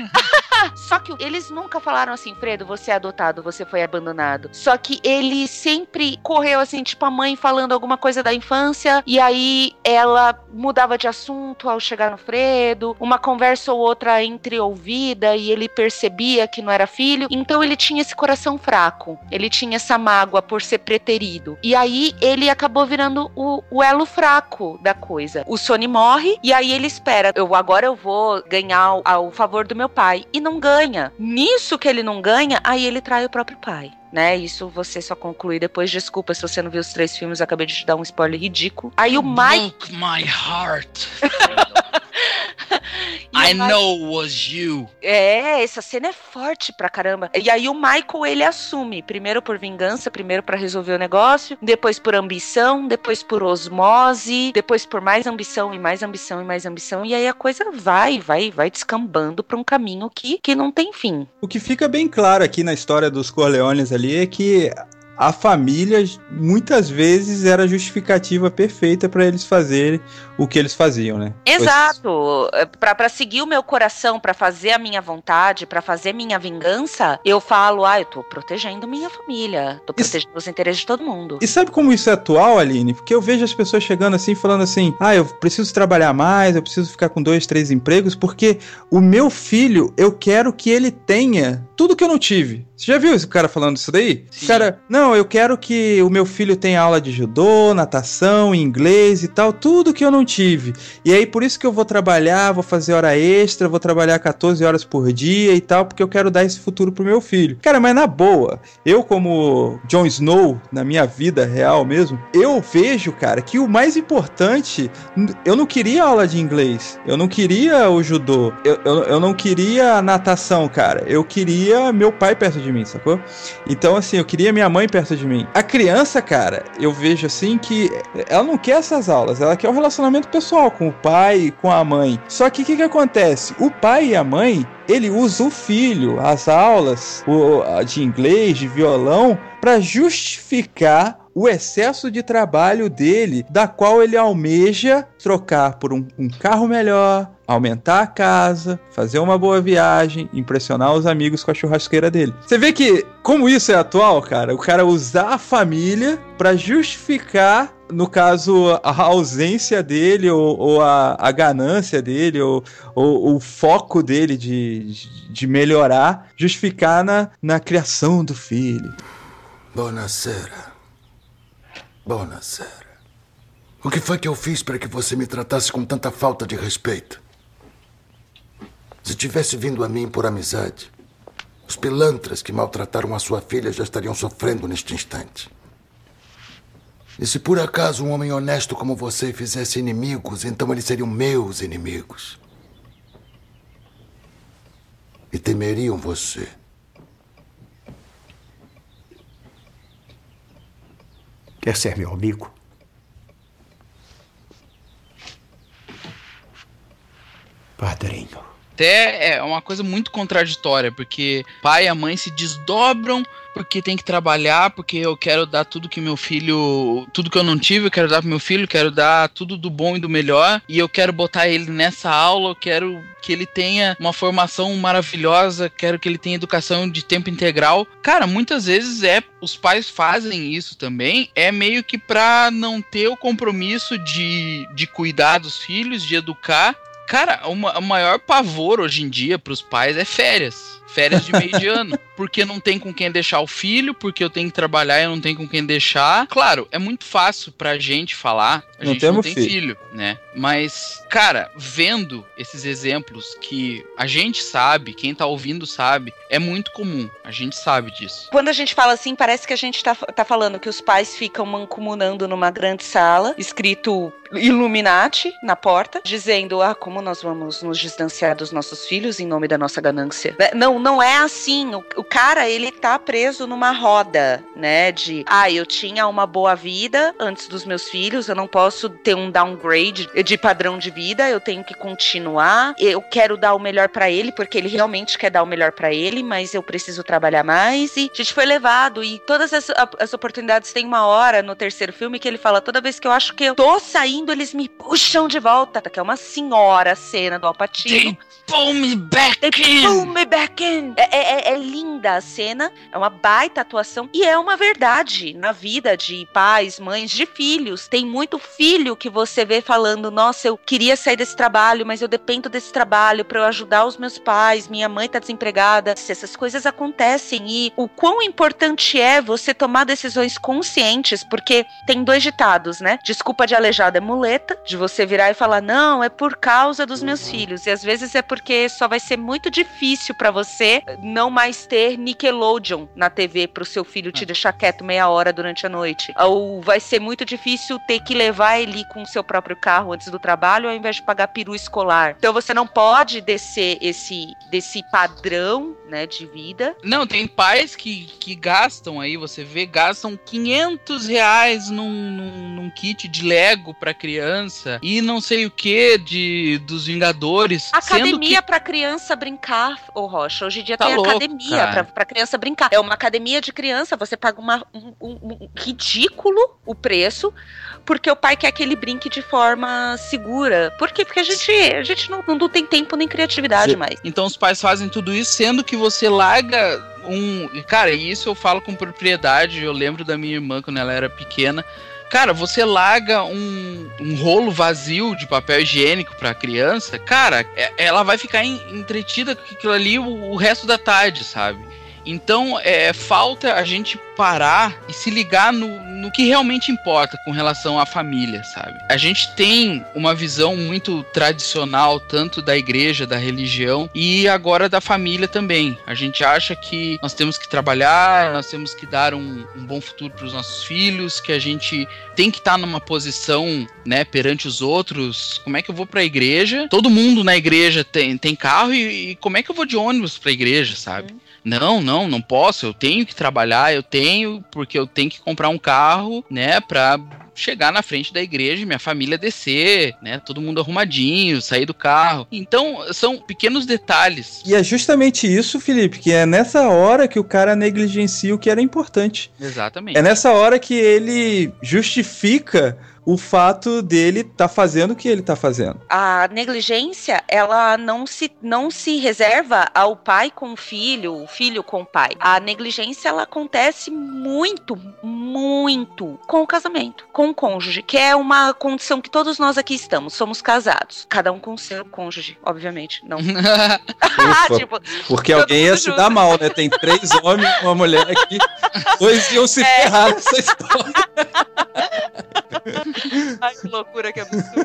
Só que eles nunca falaram assim, Fredo, você é adotado, você foi abandonado. Só que ele sempre correu assim, tipo a mãe falando alguma coisa da infância, e aí ela mudava de assunto ao chegar no Fredo, uma conversa ou outra entreouvida, e ele percebia que não era filho. Então ele tinha esse coração fraco, ele tinha essa mágoa por ser preterido. E aí ele acabou virando o, o elo fraco da coisa. O Sonny morre, e aí ele espera, eu, agora eu vou ganhar ao, ao favor do meu pai. E não ganha. Nisso que ele não ganha, aí ele trai o próprio pai. Né, isso você só conclui depois. Desculpa se você não viu os três filmes, eu acabei de te dar um spoiler ridículo. Aí o Mike... Broke my heart. I Mike... know was you. É, essa cena é forte pra caramba. E aí o Michael, ele assume, primeiro por vingança, primeiro pra resolver o negócio, depois por ambição, depois por osmose, depois por mais ambição e mais ambição e mais ambição, e aí a coisa vai, vai, vai descambando pra um caminho que, que não tem fim. O que fica bem claro aqui na história dos Corleones ali é que a família muitas vezes era a justificativa perfeita para eles fazerem o que eles faziam, né? Exato. Pra, pra seguir o meu coração, pra fazer a minha vontade, pra fazer minha vingança, eu falo, ah, eu tô protegendo minha família, tô protegendo e, os interesses de todo mundo. E sabe como isso é atual, Aline? Porque eu vejo as pessoas chegando assim, falando assim, ah, eu preciso trabalhar mais, eu preciso ficar com dois, três empregos, porque o meu filho, eu quero que ele tenha tudo que eu não tive. Você já viu esse cara falando isso daí? Sim. Cara, não, eu quero que o meu filho tenha aula de judô, natação, inglês e tal, tudo que eu não tive. E aí, por isso que eu vou trabalhar, vou fazer hora extra, vou trabalhar quatorze horas por dia e tal, porque eu quero dar esse futuro pro meu filho. Cara, mas na boa, eu como Jon Snow, na minha vida real mesmo, eu vejo, cara, que o mais importante, eu não queria aula de inglês, eu não queria o judô, eu, eu, eu não queria a natação, cara, eu queria meu pai perto de mim, sacou? Então, assim, eu queria minha mãe perto de mim. A criança, cara, eu vejo assim que ela não quer essas aulas, ela quer o relacionamento pessoal com o pai e com a mãe. Só que o que que acontece? O pai e a mãe, ele usa o filho, as aulas o, de inglês, de violão, para justificar o excesso de trabalho dele, da qual ele almeja trocar por um, um carro melhor, aumentar a casa, fazer uma boa viagem, impressionar os amigos com a churrasqueira dele. Você vê que, como isso é atual, cara, o cara usar a família para justificar, no caso, a ausência dele, ou, ou a, a ganância dele, ou, ou o foco dele de, de melhorar, justificar na, na criação do filho. Buonasera. Buonasera. O que foi que eu fiz para que você me tratasse com tanta falta de respeito? Se tivesse vindo a mim por amizade, os pilantras que maltrataram a sua filha já estariam sofrendo neste instante. E se por acaso um homem honesto como você fizesse inimigos, então eles seriam meus inimigos. E temeriam você. Quer ser meu amigo? Padrinho. Até é uma coisa muito contraditória, porque pai e a mãe se desdobram porque tem que trabalhar, porque eu quero dar tudo que meu filho, tudo que eu não tive, eu quero dar pro meu filho, quero dar tudo do bom e do melhor, e eu quero botar ele nessa aula, eu quero que ele tenha uma formação maravilhosa, quero que ele tenha educação de tempo integral. Cara, muitas vezes é, os pais fazem isso também, é meio que pra não ter o compromisso de, de cuidar dos filhos, de educar. Cara, uma, o maior pavor hoje em dia pros pais é férias. Férias de meio de ano. Porque não tem com quem deixar o filho, porque eu tenho que trabalhar e eu não tenho com quem deixar. Claro, é muito fácil pra gente falar. A Não gente não temos tem filho. filho, né? Mas, cara, vendo esses exemplos que a gente sabe, quem tá ouvindo sabe, é muito comum. A gente sabe disso. Quando a gente fala assim, parece que a gente tá, tá falando que os pais ficam mancomunando numa grande sala, escrito Illuminati na porta, dizendo, ah, como nós vamos nos distanciar dos nossos filhos em nome da nossa ganância. Não, não é assim. O, o cara, ele tá preso numa roda, né, de, ah, eu tinha uma boa vida antes dos meus filhos, eu não posso ter um downgrade de padrão de vida, eu tenho que continuar, eu quero dar o melhor pra ele, porque ele realmente quer dar o melhor pra ele, mas eu preciso trabalhar mais, e a gente foi levado, e todas as, as oportunidades, tem uma hora no terceiro filme que ele fala, toda vez que eu acho que eu tô saindo, eles me puxam de volta, que é uma senhora cena do Al Pacino. Pull me back They pull me back in. É, é, é linda a cena, é uma baita atuação e é uma verdade na vida de pais, mães, de filhos. Tem muito filho que você vê falando, nossa, eu queria sair desse trabalho, mas eu dependo desse trabalho pra eu ajudar os meus pais, minha mãe tá desempregada. Se essas coisas acontecem e o quão importante é você tomar decisões conscientes, porque tem dois ditados, né? Desculpa de aleijado é muleta, de você virar e falar, não, é por causa dos meus filhos. E às vezes é porque só vai ser muito difícil pra você não mais ter Nickelodeon na T V pro seu filho te deixar quieto meia hora durante a noite. Ou vai ser muito difícil ter que levar ele com o seu próprio carro antes do trabalho ao invés de pagar peru escolar. Então você não pode descer esse, desse padrão, né, de vida. Não, tem pais que, que gastam aí, você vê, gastam quinhentos reais num, num, num kit de Lego pra criança e não sei o que de, dos Vingadores. Academia que... pra criança brincar, ô Rocha. Hoje em dia Tá tem louco, academia pra, pra criança brincar. É uma academia de criança, você paga uma, um, um, um ridículo o preço, porque o pai quer que ele brinque de forma segura. Por quê? Porque a gente, a gente não, não tem tempo nem criatividade Sim. mais. Então os pais fazem tudo isso, sendo que você larga um... Cara, isso eu falo com propriedade, eu lembro da minha irmã quando ela era pequena. Cara, você larga um, um rolo vazio de papel higiênico pra criança, cara, ela vai ficar em, entretida com aquilo ali o, o resto da tarde, sabe? Então, é, falta a gente parar e se ligar no, no que realmente importa com relação à família, sabe? A gente tem uma visão muito tradicional, tanto da igreja, da religião, e agora da família também. A gente acha que nós temos que trabalhar, nós temos que dar um, um bom futuro para os nossos filhos, que a gente tem que estar numa posição, né, perante os outros. Como é que eu vou pra igreja? Todo mundo na igreja tem, tem carro, e, e como é que eu vou de ônibus pra igreja, sabe? Hum. Não, não, não posso, eu tenho que trabalhar, eu tenho, porque eu tenho que comprar um carro, né, pra chegar na frente da igreja e minha família descer, né, todo mundo arrumadinho, sair do carro. Então, são pequenos detalhes. E é justamente isso, Felipe, que é nessa hora que o cara negligencia o que era importante. Exatamente. É nessa hora que ele justifica o fato dele tá fazendo o que ele tá fazendo. A negligência, ela não se, não se reserva ao pai com o filho, o filho com o pai. A negligência, ela acontece muito, muito com o casamento, com o cônjuge, que é uma condição que todos nós aqui estamos, somos casados. Cada um com o seu cônjuge, obviamente, não. Ufa, tipo, porque alguém ia se junto. Dar mal, né? Tem três homens e uma mulher aqui, dois iam se é. ferrar nessa história. Ai, que loucura, que absurdo.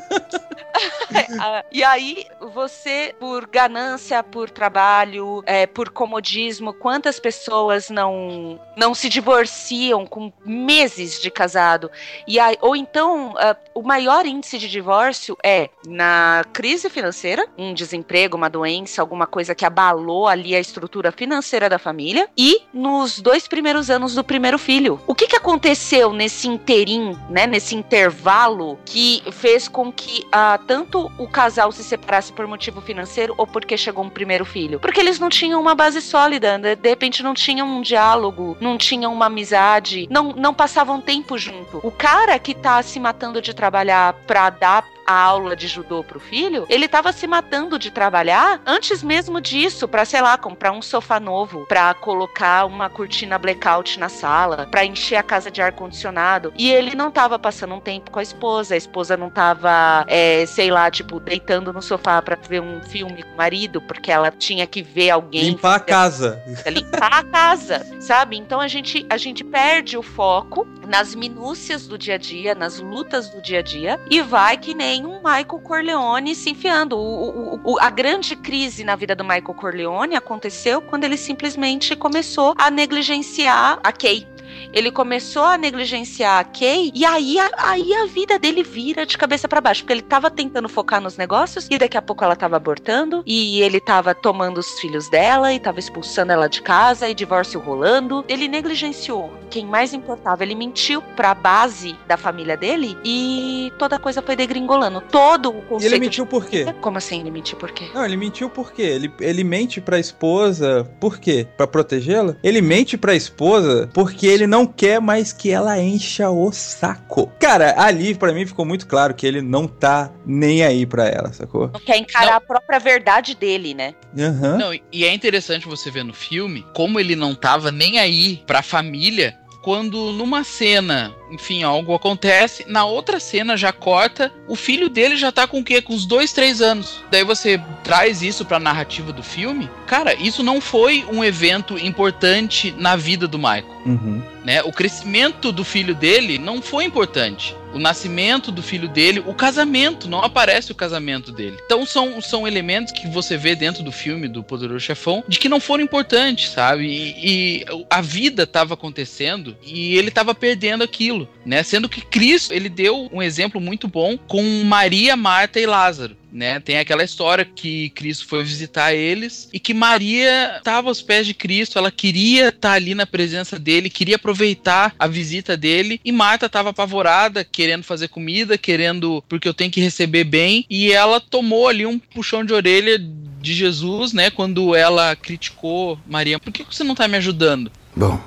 E aí, você, por ganância, por trabalho, é, por comodismo, quantas pessoas não, não se divorciam com meses de casado? E aí, ou então, uh, o maior índice de divórcio é na crise financeira, um desemprego, uma doença, alguma coisa que abalou ali a estrutura financeira da família, e nos dois primeiros anos do primeiro filho. O que, que aconteceu nesse interim, né, nesse intervalo, que fez com que uh, tanto o casal se separasse por motivo financeiro ou porque chegou um primeiro filho? Porque eles não tinham uma base sólida, né? De repente não tinham um diálogo, não tinham uma amizade, não, não passavam tempo junto. O cara que tá se matando de trabalhar pra dar a aula de judô pro filho, ele tava se matando de trabalhar antes mesmo disso, pra, sei lá, comprar um sofá novo, pra colocar uma cortina blackout na sala, pra encher a casa de ar-condicionado. E ele não tava passando um tempo com a esposa, a esposa não tava, é, sei lá, tipo, deitando no sofá pra ver um filme com o marido, porque ela tinha que ver alguém... Limpar a casa. Limpar a casa, sabe? Então a gente, a gente perde o foco nas minúcias do dia a dia, nas lutas do dia a dia, e vai que nem um Michael Corleone se enfiando. O, o, o, a grande crise na vida do Michael Corleone aconteceu quando ele simplesmente começou a negligenciar a Kay. Ele começou a negligenciar a Kay e aí a, aí a vida dele vira de cabeça pra baixo, porque ele tava tentando focar nos negócios e daqui a pouco ela tava abortando e ele tava tomando os filhos dela e tava expulsando ela de casa e divórcio rolando. Ele negligenciou quem mais importava, ele mentiu pra base da família dele e toda a coisa foi degringolando. Todo o conceito... E ele mentiu por quê? Como assim ele mentiu por quê? Não, ele mentiu por quê? Ele, ele mente pra esposa por quê? Pra protegê-la? Ele mente pra esposa porque ele não quer mais que ela encha o saco. Cara, ali pra mim ficou muito claro que ele não tá nem aí pra ela, sacou? Não quer encarar não. a própria verdade dele, né? Uhum. Não, e é interessante você ver no filme como ele não tava nem aí pra família, quando numa cena, enfim, algo acontece, na outra cena já corta, o filho dele já tá com o quê? Com uns dois, três anos. Daí você traz isso pra narrativa do filme. Cara, isso não foi um evento importante na vida do Michael. Uhum. Né? O crescimento do filho dele não foi importante. O nascimento do filho dele, o casamento, não aparece o casamento dele. Então são, são elementos que você vê dentro do filme do Poderoso Chefão, de que não foram importantes, sabe? E, e a vida estava acontecendo e ele estava perdendo aquilo, né? Sendo que Cristo, ele deu um exemplo muito bom com Maria, Marta e Lázaro. Né? Tem aquela história que Cristo foi visitar eles e que Maria estava aos pés de Cristo, ela queria estar ali na presença dele, queria aproveitar a visita dele, e Marta estava apavorada, querendo fazer comida, querendo, porque eu tenho que receber bem, e ela tomou ali um puxão de orelha de Jesus, né, quando ela criticou Maria. Por que você não está me ajudando? Bom,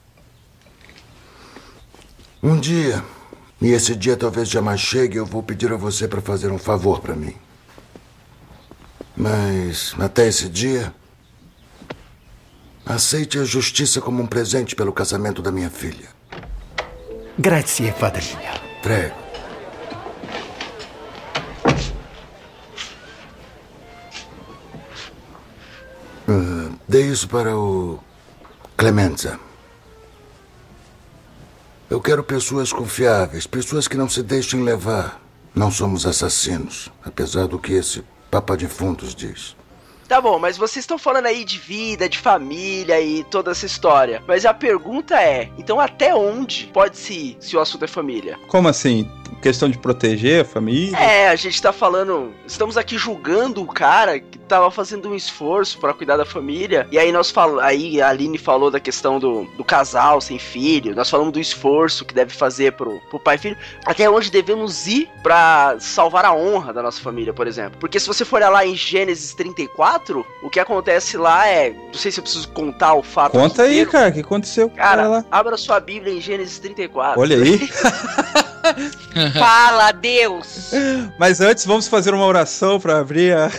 um dia, e esse dia talvez jamais chegue, eu vou pedir a você para fazer um favor para mim. Mas, até esse dia, aceite a justiça como um presente pelo casamento da minha filha. Grazie, padrinho. Prego. Uh, dê isso para o Clemenza. Eu quero pessoas confiáveis, pessoas que não se deixem levar. Não somos assassinos, apesar do que esse Papa Defuntos diz. Tá bom, mas vocês estão falando aí de vida, de família e toda essa história. Mas a pergunta é, então até onde pode se ir se o assunto é família? Como assim? Questão de proteger a família? É, a gente tá falando... Estamos aqui julgando o cara que tava fazendo um esforço pra cuidar da família. E aí nós falamos... Aí a Aline falou da questão do, do casal sem filho. Nós falamos do esforço que deve fazer pro, pro pai e filho. Até onde devemos ir pra salvar a honra da nossa família, por exemplo. Porque se você for lá em Gênesis trinta e quatro, o que acontece lá é... Não sei se eu preciso contar o fato. Conta aí, cara. O que aconteceu? Cara, lá. abra sua Bíblia em Gênesis trinta e quatro. Olha aí. Fala, Deus! Mas antes, vamos fazer uma oração pra abrir a...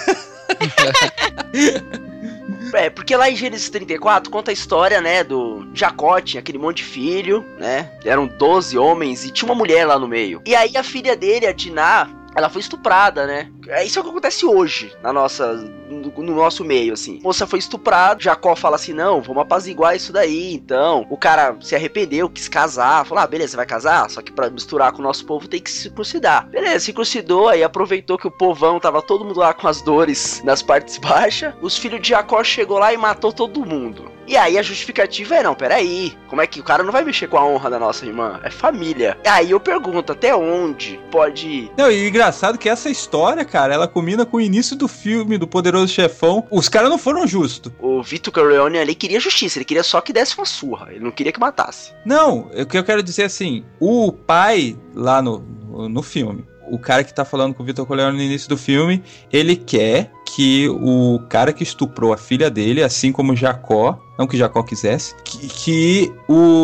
É, porque lá em Gênesis trinta e quatro conta a história, né, do Jacó, tinha aquele monte de filho, né, eram doze homens e tinha uma mulher lá no meio. E aí a filha dele, a Diná, ela foi estuprada, né? É isso é o que acontece hoje, na nossa, no, no nosso meio, assim. A moça foi estuprada, Jacó fala assim, não, vamos apaziguar isso daí, então. O cara se arrependeu, quis casar, falou, ah, beleza, você vai casar? Só que pra misturar com o nosso povo tem que se circuncidar. Beleza, se circuncidou, aí aproveitou que o povão tava todo mundo lá com as dores nas partes baixas, os filhos de Jacó chegou lá e matou todo mundo. E aí a justificativa é, não, peraí, como é que o cara não vai mexer com a honra da nossa irmã? É família. Aí eu pergunto, até onde pode... Não, e engraçado que essa história, cara, ela combina com o início do filme, do Poderoso Chefão. Os caras não foram justos. O Vito Corleone ali queria justiça, ele queria só que desse uma surra, ele não queria que matasse. Não, o que eu quero dizer é assim, o pai lá no, no filme, o cara que tá falando com o Vito Corleone no início do filme, ele quer que o cara que estuprou a filha dele, assim como Jacó, não que Jacó quisesse, que, que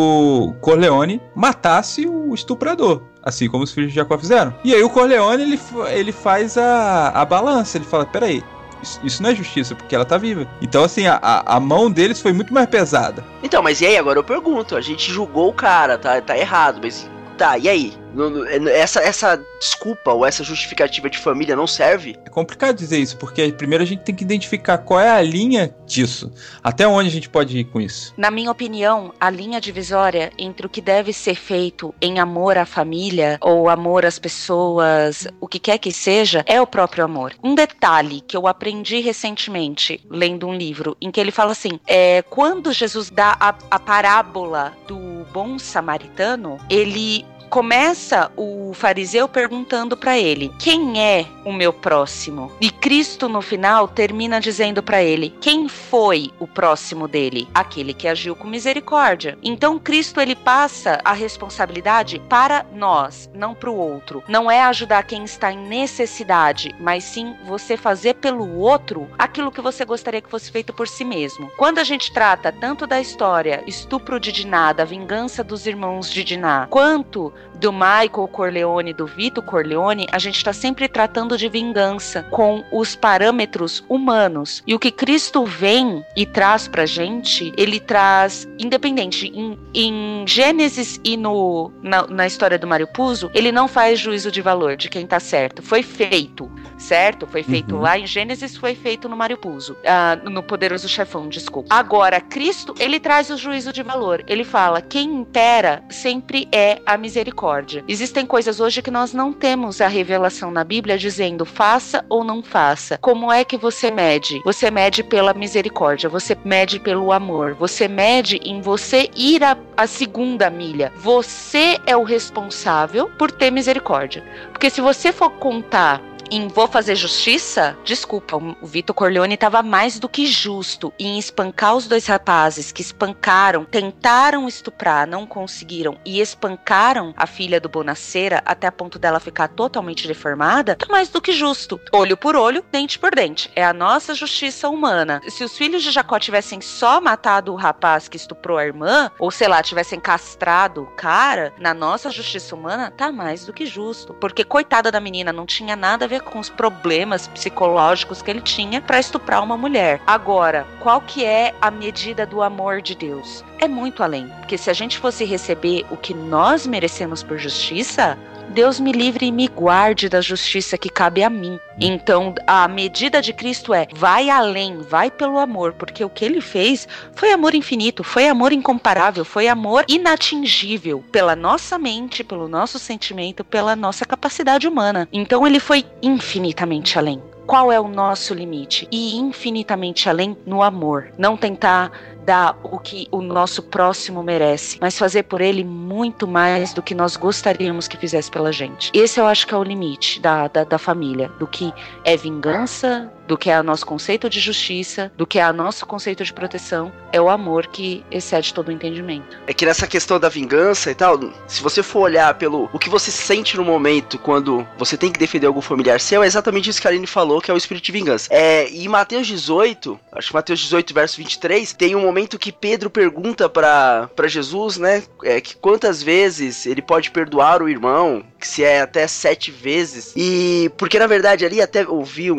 o Corleone matasse o estuprador, assim como os filhos de Jacó fizeram. E aí o Corleone, ele, ele faz a, a balança, ele fala, peraí, isso, isso não é justiça, porque ela tá viva. Então assim, a, a mão deles foi muito mais pesada. Então, mas e aí, agora eu pergunto, a gente julgou o cara, tá, tá errado, mas... Tá, e aí? Essa, essa desculpa ou essa justificativa de família não serve? É complicado dizer isso, porque primeiro a gente tem que identificar qual é a linha disso. Até onde a gente pode ir com isso? Na minha opinião, a linha divisória entre o que deve ser feito em amor à família ou amor às pessoas, o que quer que seja, é o próprio amor. Um detalhe que eu aprendi recentemente, lendo um livro, em que ele fala assim, é, quando Jesus dá a, a parábola do bom samaritano, ele... começa o fariseu perguntando para ele, quem é o meu próximo? E Cristo no final termina dizendo para ele, quem foi o próximo dele? Aquele que agiu com misericórdia. Então Cristo, ele passa a responsabilidade para nós, não para o outro. Não é ajudar quem está em necessidade, mas sim você fazer pelo outro aquilo que você gostaria que fosse feito por si mesmo. Quando a gente trata tanto da história estupro de Diná, da vingança dos irmãos de Diná, quanto do Michael Corleone, do Vito Corleone, a gente está sempre tratando de vingança com os parâmetros humanos. E o que Cristo vem e traz pra gente, ele traz, independente, em, em Gênesis e no, na, na história do Mário Puzo, ele não faz juízo de valor de quem tá certo. Foi feito, certo? Foi feito uhum. lá em Gênesis, foi feito no Mário Puzo. Uh, no Poderoso Chefão, desculpa. Agora, Cristo, ele traz o juízo de valor. Ele fala, quem impera sempre é a misericórdia. Existem coisas hoje que nós não temos a revelação na Bíblia dizendo faça ou não faça. Como é que você mede? Você mede pela misericórdia, você mede pelo amor, você mede em você ir a, a segunda milha. Você é o responsável por ter misericórdia. Porque se você for contar em vou fazer justiça, desculpa, o Vito Corleone estava mais do que justo em espancar os dois rapazes que espancaram, tentaram estuprar, não conseguiram e espancaram a filha do Bonacera até a ponto dela ficar totalmente deformada, tá mais do que justo. Olho por olho, dente por dente. É a nossa justiça humana. Se os filhos de Jacó tivessem só matado o rapaz que estuprou a irmã, ou sei lá, tivessem castrado o cara, na nossa justiça humana, tá mais do que justo. Porque coitada da menina, não tinha nada a ver com os problemas psicológicos que ele tinha para estuprar uma mulher. Agora, qual que é a medida do amor de Deus? É muito além, porque se a gente fosse receber o que nós merecemos por justiça, Deus me livre e me guarde da justiça que cabe a mim. Então, a medida de Cristo é, vai além, vai pelo amor, porque o que ele fez foi amor infinito, foi amor incomparável, foi amor inatingível pela nossa mente, pelo nosso sentimento, pela nossa capacidade humana. Então, ele foi infinitamente além. Qual é o nosso limite? E infinitamente além no amor. Não tentar dar o que o nosso próximo merece, mas fazer por ele muito mais do que nós gostaríamos que fizesse pela gente. Esse eu acho que é o limite da, da, da família, do que é vingança, do que é o nosso conceito de justiça, do que é o nosso conceito de proteção, é o amor que excede todo o entendimento. É que nessa questão da vingança e tal, se você for olhar pelo o que você sente no momento quando você tem que defender algum familiar seu, é exatamente isso que a Aline falou, que é o espírito de vingança. É, e em Mateus dezoito, acho que Mateus dezoito, verso vinte e três, tem um momento que Pedro pergunta pra, pra Jesus, né, é, que quantas vezes ele pode perdoar o irmão, que se é até sete vezes, e porque na verdade ali até ouvi um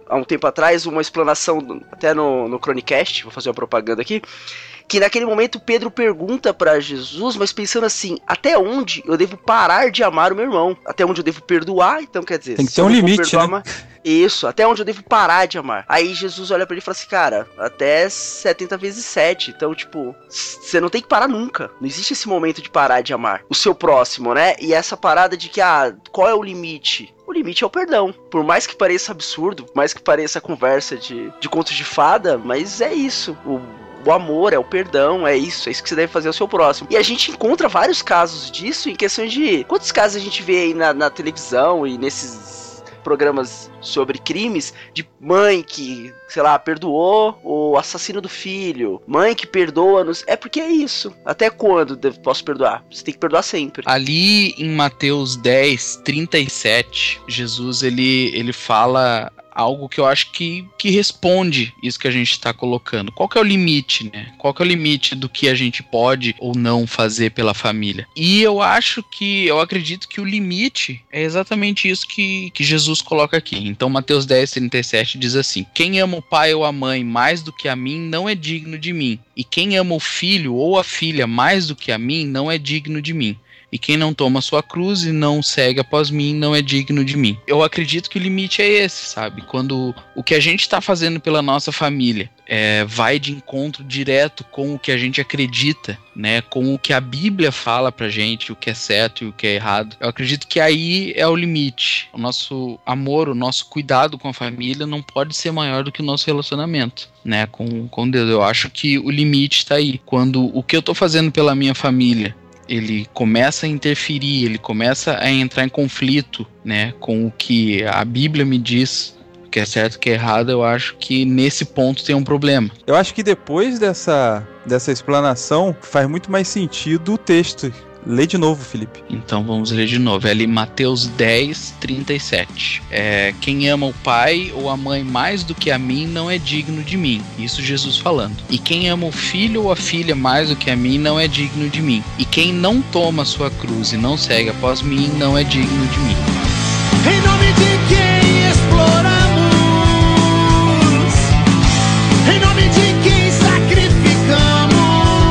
há um tempo atrás uma explanação, até no, no Chronicast, vou fazer uma propaganda aqui, que naquele momento Pedro pergunta pra Jesus, mas pensando assim, até onde eu devo parar de amar o meu irmão? Até onde eu devo perdoar? Então quer dizer... Tem que ter um limite, né? Amar... Isso, até onde eu devo parar de amar? Aí Jesus olha pra ele e fala assim, cara, até setenta vezes sete, então tipo, você não tem que parar nunca, não existe esse momento de parar de amar o seu próximo, né? E essa parada de que, ah, qual é o limite? O limite é o perdão. Por mais que pareça absurdo, por mais que pareça conversa de, de contos de fada, mas é isso. O, o amor, é o perdão, é isso. É isso que você deve fazer ao seu próximo. E a gente encontra vários casos disso em questão de... Quantos casos a gente vê aí na, na televisão e nesses programas sobre crimes, de mãe que, sei lá, perdoou o assassino do filho, mãe que perdoa-nos, é porque é isso. Até quando devo, posso perdoar? Você tem que perdoar sempre. Ali em Mateus dez, trinta e sete, Jesus ele, ele fala algo que eu acho que, que responde isso que a gente está colocando. Qual que é o limite, né? Qual que é o limite do que a gente pode ou não fazer pela família? E eu acho que, eu acredito que o limite é exatamente isso que, que Jesus coloca aqui. Então Mateus dez, trinta e sete diz assim: quem ama o pai ou a mãe mais do que a mim não é digno de mim. E quem ama o filho ou a filha mais do que a mim não é digno de mim. E quem não toma sua cruz e não segue após mim não é digno de mim. Eu acredito que o limite é esse, sabe? Quando o que a gente está fazendo pela nossa família é, vai de encontro direto com o que a gente acredita, né? Com o que a Bíblia fala pra gente, o que é certo e o que é errado. Eu acredito que aí é o limite. O nosso amor, o nosso cuidado com a família não pode ser maior do que o nosso relacionamento, né? Com, com Deus. Eu acho que o limite está aí. Quando o que eu tô fazendo pela minha família ele começa a interferir, ele começa a entrar em conflito, né, com o que a Bíblia me diz, que é certo e que é errado, eu acho que nesse ponto tem um problema. Eu acho que depois dessa, dessa explanação faz muito mais sentido o texto. Lê de novo, Felipe. Então vamos ler de novo. É ali Mateus dez, trinta e sete. É, quem ama o pai ou a mãe mais do que a mim não é digno de mim. Isso Jesus falando. E quem ama o filho ou a filha mais do que a mim não é digno de mim. E quem não toma sua cruz e não segue após mim não é digno de mim. Em nome de quem exploramos, em nome de quem sacrificamos,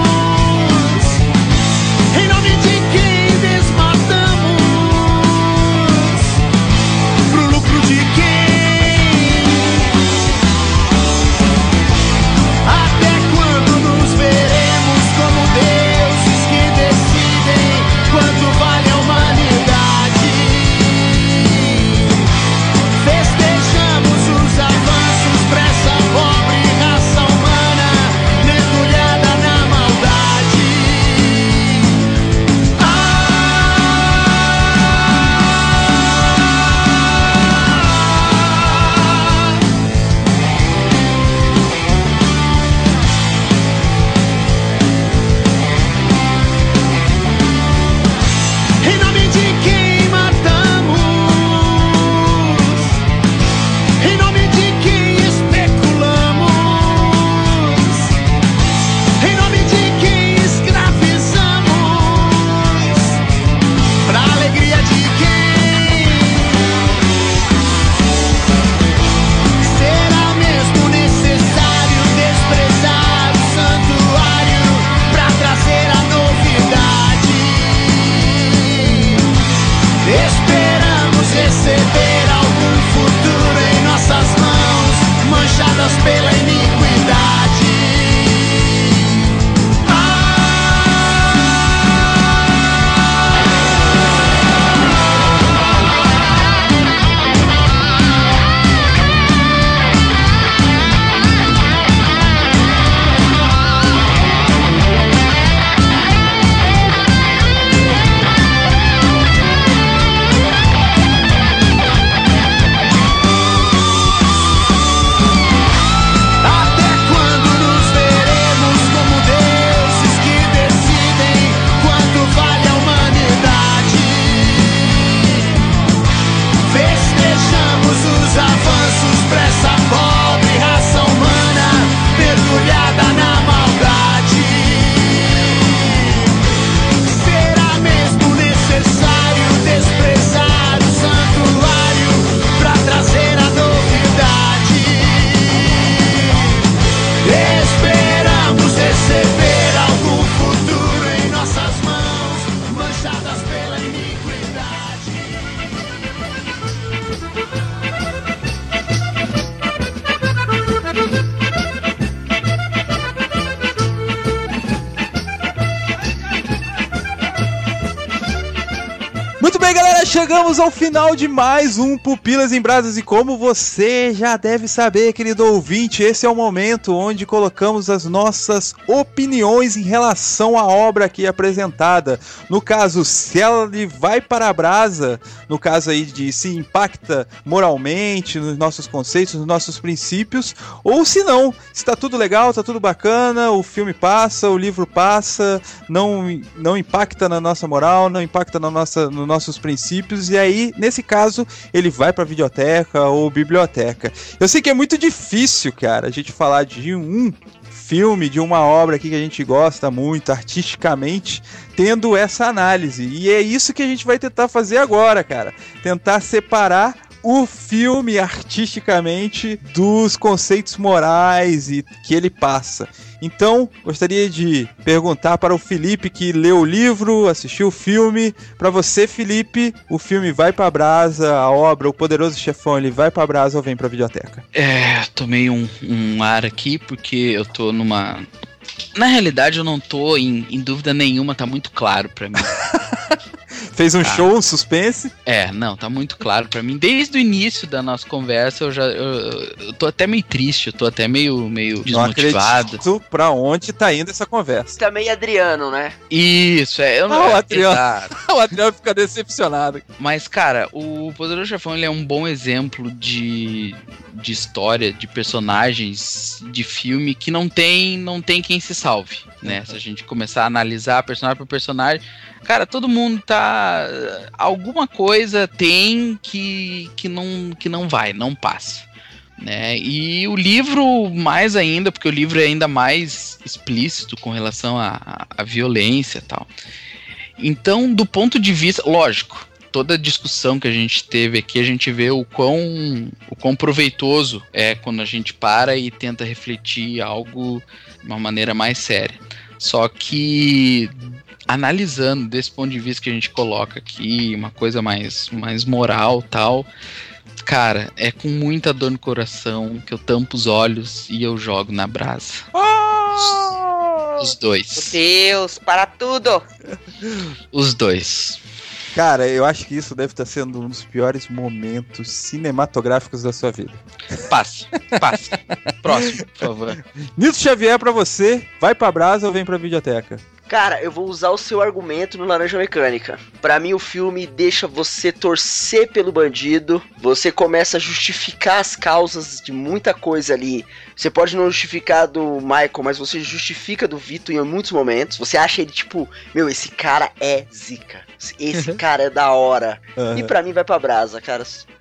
em nome de quem desmatamos, pro lucro de quem? Até quando nos veremos como deuses que decidem quanto vale a humanidade? Festejamos os avanços pra essa pobre raça humana. nós chegamos ao final de mais um Pupilas em Brasas e como você já deve saber, querido ouvinte, esse é o momento onde colocamos as nossas opiniões em relação à obra aqui apresentada. No caso, se ela vai para a brasa, no caso aí de se impacta moralmente nos nossos conceitos, nos nossos princípios, ou se não, se tá tudo legal, tá tudo bacana, o filme passa, o livro passa, não, não impacta na nossa moral, não impacta na nossa, nos nossos princípios, e aí, nesse caso, ele vai pra videoteca ou biblioteca. Eu sei que é muito difícil, cara, a gente falar de um filme, de uma obra aqui que a gente gosta muito, artisticamente, tendo essa análise. E é isso que a gente vai tentar fazer agora, cara. Tentar separar o filme artisticamente dos conceitos morais e que ele passa. Então, gostaria de perguntar para o Felipe, que leu o livro, assistiu o filme. Para você, Felipe, o filme vai pra brasa, a obra, o Poderoso Chefão, ele vai pra brasa ou vem pra videoteca? É, tomei um, um ar aqui porque eu tô numa... Na realidade, eu não tô em, em dúvida nenhuma, tá muito claro pra mim. Fez um tá. show, um suspense? É, não, tá muito claro pra mim. Desde o início da nossa conversa, eu já eu, eu tô até meio triste, eu tô até meio, meio desmotivado. Não acredito pra onde tá indo essa conversa. Tá meio Adriano, né? Isso, é. Eu não, Ah, o é, Adriano. exato. O Adriano fica decepcionado. Mas, cara, o Poderoso Chefão, ele é um bom exemplo de, de história, de personagens, de filme que não tem, não tem quem se salve, né? Se a gente começar a analisar personagem por personagem, cara, todo mundo tá... Alguma coisa tem que, que, não, que não vai, não passa, né? E o livro mais ainda, porque o livro é ainda mais explícito com relação à, à violência e tal. Então, do ponto de vista... Lógico, toda a discussão que a gente teve aqui, a gente vê o quão, o quão proveitoso é quando a gente para e tenta refletir algo de uma maneira mais séria. Só que, analisando desse ponto de vista que a gente coloca aqui, uma coisa mais, mais moral e tal, cara, é com muita dor no coração que eu tampo os olhos e eu jogo na brasa. Oh! Os dois. Meu Deus, para tudo! Os dois. Cara, eu acho que isso deve estar sendo um dos piores momentos cinematográficos da sua vida. Passa, passa. Próximo, por favor. Nilton Xavier, pra você, vai pra brasa ou vem pra videoteca? Cara, eu vou usar o seu argumento no Laranja Mecânica. Pra mim, o filme deixa você torcer pelo bandido. Você começa a justificar as causas de muita coisa ali. Você pode não justificar do Michael, mas você justifica do Vito em muitos momentos. Você acha ele tipo, meu, esse cara é zica. Esse cara é da hora. Uhum. E pra mim vai pra brasa, cara.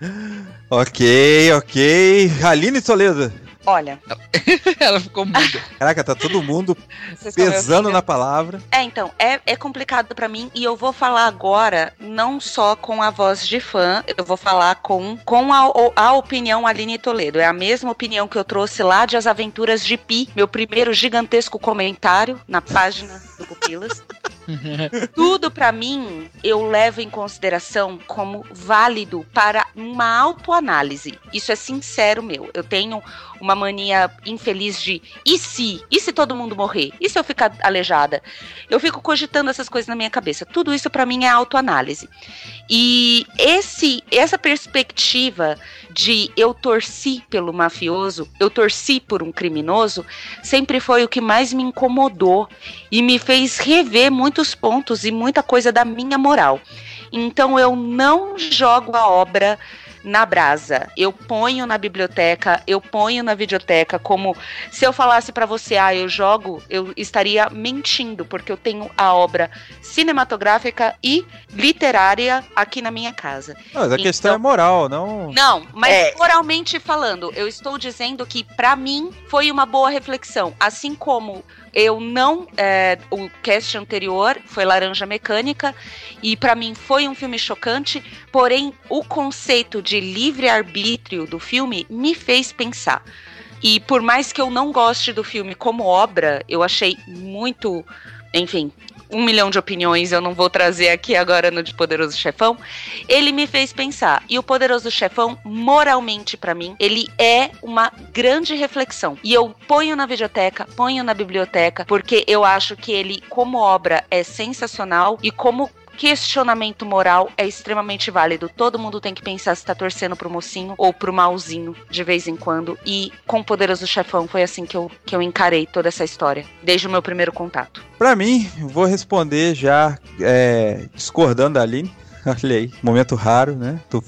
Ok, ok. Aline Toledo. Olha. Ela ficou muda. Caraca, tá todo mundo pesando na palavra. É, então, é, é complicado pra mim e eu vou falar agora não só com a voz de fã, eu vou falar com, com a, a opinião Aline Toledo. É a mesma opinião que eu trouxe lá de As Aventuras de Pi, meu primeiro gigantesco comentário na página do Pupilas. Tudo pra mim eu levo em consideração como válido para uma autoanálise. Isso é sincero meu. Eu tenho uma mania infeliz de e se? E se todo mundo morrer? E se eu ficar aleijada? Eu fico cogitando essas coisas na minha cabeça. Tudo isso pra mim é autoanálise. E esse, essa perspectiva de eu torci pelo mafioso, eu torci por um criminoso, sempre foi o que mais me incomodou e me fez rever muitos pontos e muita coisa da minha moral. Então eu não jogo a obra na brasa, eu ponho na biblioteca, eu ponho na videoteca, como se eu falasse pra você, ah, eu jogo, eu estaria mentindo, porque eu tenho a obra cinematográfica e literária aqui na minha casa. Não, mas a então, questão é moral, não... Não, mas é... moralmente falando, eu estou dizendo que pra mim foi uma boa reflexão, assim como eu não, é, o cast anterior foi Laranja Mecânica e pra mim foi um filme chocante, porém o conceito de livre-arbítrio do filme me fez pensar. E por mais que eu não goste do filme como obra, eu achei muito, enfim, um milhão de opiniões, eu não vou trazer aqui agora no de Poderoso Chefão, ele me fez pensar. E o Poderoso Chefão, moralmente pra mim, ele é uma grande reflexão. E eu ponho na videoteca, ponho na biblioteca, porque eu acho que ele, como obra, é sensacional e como questionamento moral é extremamente válido. Todo mundo tem que pensar se tá torcendo pro mocinho ou pro malzinho de vez em quando. E com o Poderoso Chefão foi assim que eu, que eu encarei toda essa história, desde o meu primeiro contato. Pra mim, vou responder já é, discordando da Aline. Olha aí, momento raro, né? Tô...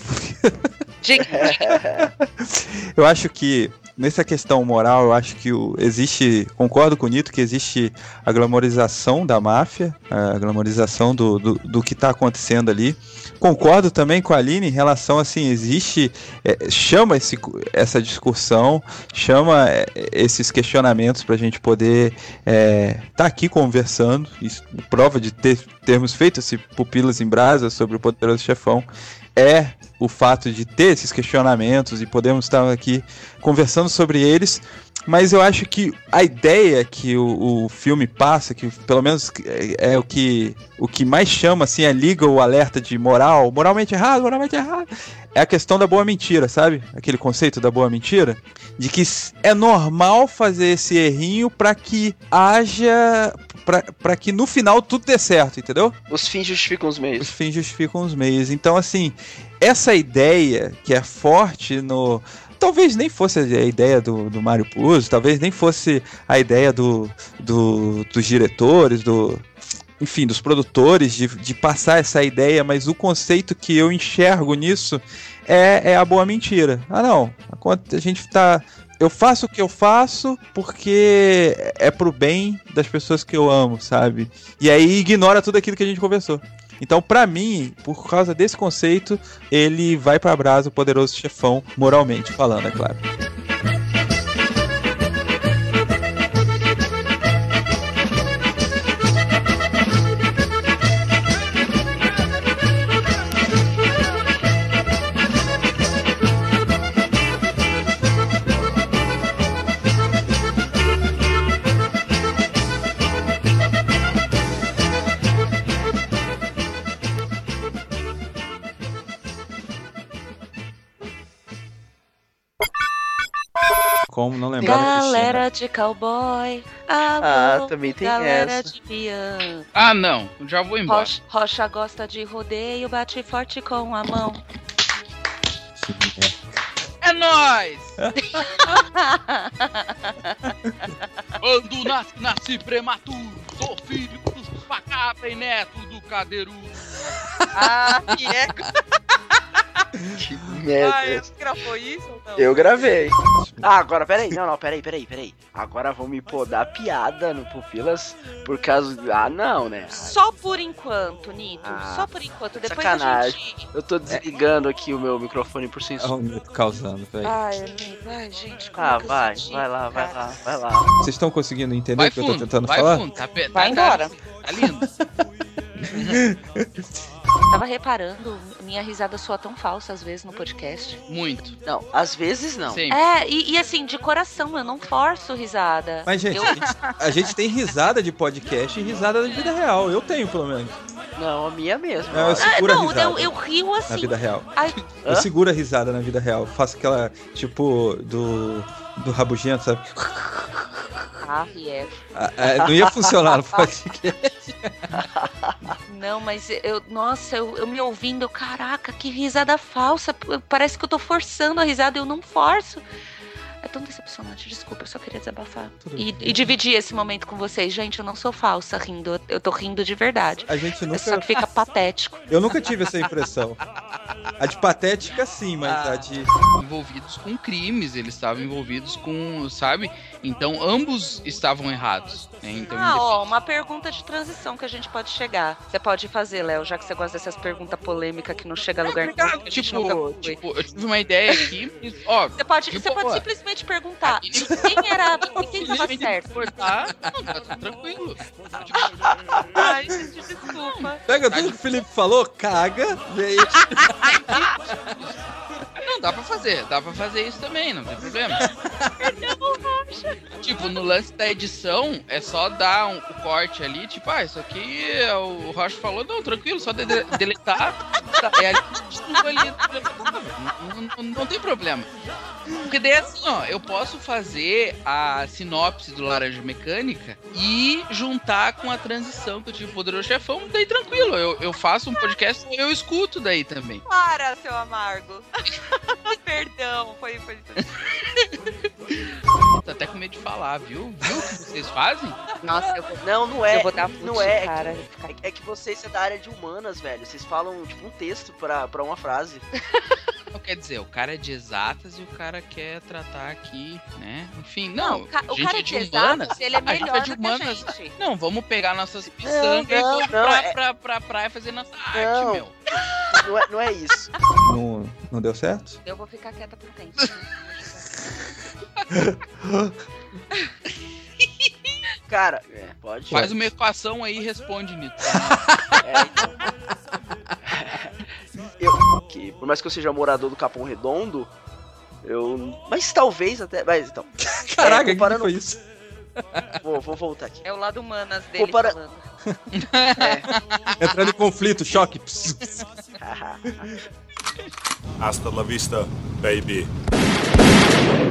Eu acho que nessa questão moral, eu acho que o, existe, concordo com o Nito, que existe a glamorização da máfia, a glamorização do, do, do que está acontecendo ali. Concordo também com a Aline em relação, assim, existe, é, chama esse, essa discussão, chama é, esses questionamentos para a gente poder estar é, tá aqui conversando, isso, prova de ter, termos feito esse Pupilas em Brasa sobre o Poderoso Chefão, é o fato de ter esses questionamentos e podemos estar aqui conversando sobre eles, mas eu acho que a ideia que o, o filme passa, que pelo menos é, é o, que, o que mais chama, assim, é liga o alerta de moral, moralmente errado, moralmente errado, é a questão da boa mentira, sabe? Aquele conceito da boa mentira, de que é normal fazer esse errinho para que haja... para que no final tudo dê certo, entendeu? Os fins justificam os meios. Os fins justificam os meios. Então, assim, essa ideia que é forte no... Talvez nem fosse a ideia do, do Mário Puzo, talvez nem fosse a ideia do, do, dos diretores, do... enfim, dos produtores, de, de passar essa ideia, mas o conceito que eu enxergo nisso é, é a boa mentira. Ah, não, a gente tá... Eu faço o que eu faço porque é pro bem das pessoas que eu amo, sabe? E aí ignora tudo aquilo que a gente conversou. Então, pra mim, por causa desse conceito, ele vai pra brasa, o Poderoso Chefão, moralmente falando, é claro. Como não lembrar Galera de cowboy, ah, também tem galera essa. de peão. Ah, não, já vou embora. Rocha, Rocha gosta de rodeio, bate forte com a mão. É nóis! Quando nasce, nasce prematuro, sou filho do Pacapa e neto do Cadeiro. Ah, que é? Que merda. Ah, você gravou isso ou não? Eu gravei. Ah, agora, peraí. Não, não, peraí, peraí, peraí. Agora vão me podar piada no Pupilas por causa... Ah, não, né? Só por enquanto, Nito. Ah, Só por enquanto. Depois sacanagem. a gente... Eu tô desligando aqui o meu microfone por censura. Olha o Nito causando, velho. Ai, amigo, ai, gente. Como Ah, é que eu vai, senti, vai lá, vai cara? lá, vai lá. Vocês estão conseguindo entender Vai o que eu tô fundo, tentando vai falar? fundo. Tá, pe- Vai tá, embora. Tá lindo. Tava reparando, minha risada soa tão falsa às vezes no podcast. Muito. Não, às vezes não. Sim. É, e, e assim, de coração, eu não forço risada. Mas, gente, Eu- a gente, a gente tem risada de podcast e risada da vida real. Eu tenho, pelo menos. Não, a minha mesmo. É, eu Ah, seguro a não, risada eu, eu rio na assim. vida real. Ai, Eu Hã? seguro a risada na vida real. Faço aquela, tipo, do, do rabugento, sabe? ah, é. Ah, é, não ia funcionar no podcast. Não, mas eu, nossa, eu, eu me ouvindo, eu, caraca, que risada falsa. P- Parece que eu tô forçando a risada, eu não forço. É tão decepcionante, desculpa, eu só queria desabafar. Tudo E, bem. e dividir esse momento com vocês. Gente, eu não sou falsa rindo, eu- eu tô rindo de verdade. A gente É só nunca... que fica patético. Eu nunca tive essa impressão. A de patética, sim, mas a de... Envolvidos com crimes, eles estavam envolvidos com, sabe? Então ambos estavam errados. Né? Então, Ah, ó, uma pergunta de transição que a gente pode chegar. Você pode fazer, Léo, já que você gosta dessas perguntas polêmicas que não chega a lugar nenhum, que a gente tipo, nunca foi. tipo, eu tive uma ideia aqui, e, ó, Você pode, de você pode boa. simplesmente perguntar Aqui- quem era, quem tava Simplesmente certo. cortar, não, tá tudo tranquilo. Tipo, Ai, gente, desculpa. Pega tudo que o Felipe falou, caga, e aí... não, dá pra fazer, dá pra fazer isso também, não tem problema. Tipo, no lance da edição, é só dar um, o corte ali, tipo, ah, isso aqui é o Rocha falou, não, tranquilo, só de- deletar. Tá, é ali, ali, não, não, não tem problema. Porque daí assim, ó, eu posso fazer a sinopse do Laranja Mecânica e juntar com a transição que eu tive Poderoso Chefão, daí tranquilo, eu, eu faço um podcast e eu escuto daí também. Para, seu amargo. Perdão, foi... foi... Tô até com medo de falar, viu? Viu o que vocês fazem? Nossa, eu vou... Não, não é. Eu vou dar não put, é, cara. É que, é que vocês são da área de humanas, velho. Vocês falam, tipo, um texto pra, pra uma frase. Não, quer dizer, o cara é de exatas e o cara quer tratar aqui, né? Enfim, não, Não, o ca- a o gente cara é é de de humanas. exatas, ele é a gente melhor é de do que a humanas. gente. Não, vamos pegar nossas piçangas e não, vamos não, pra, é- pra, pra praia fazer nossa arte, Não. meu. Não é, não é isso. Não, não deu certo? Eu vou ficar quieta por tempo. Cara, é, pode. Faz uma equação aí e responde, Nito. É, então. Eu, que, por mais que eu seja morador do Capão Redondo, eu. Mas talvez até. Mas então. Caraca, é, que comparando- foi isso? Vou, vou voltar aqui. É o lado humanas dele Compara- falando. Entrando em conflito, choque. Pss. Hasta la vista, baby.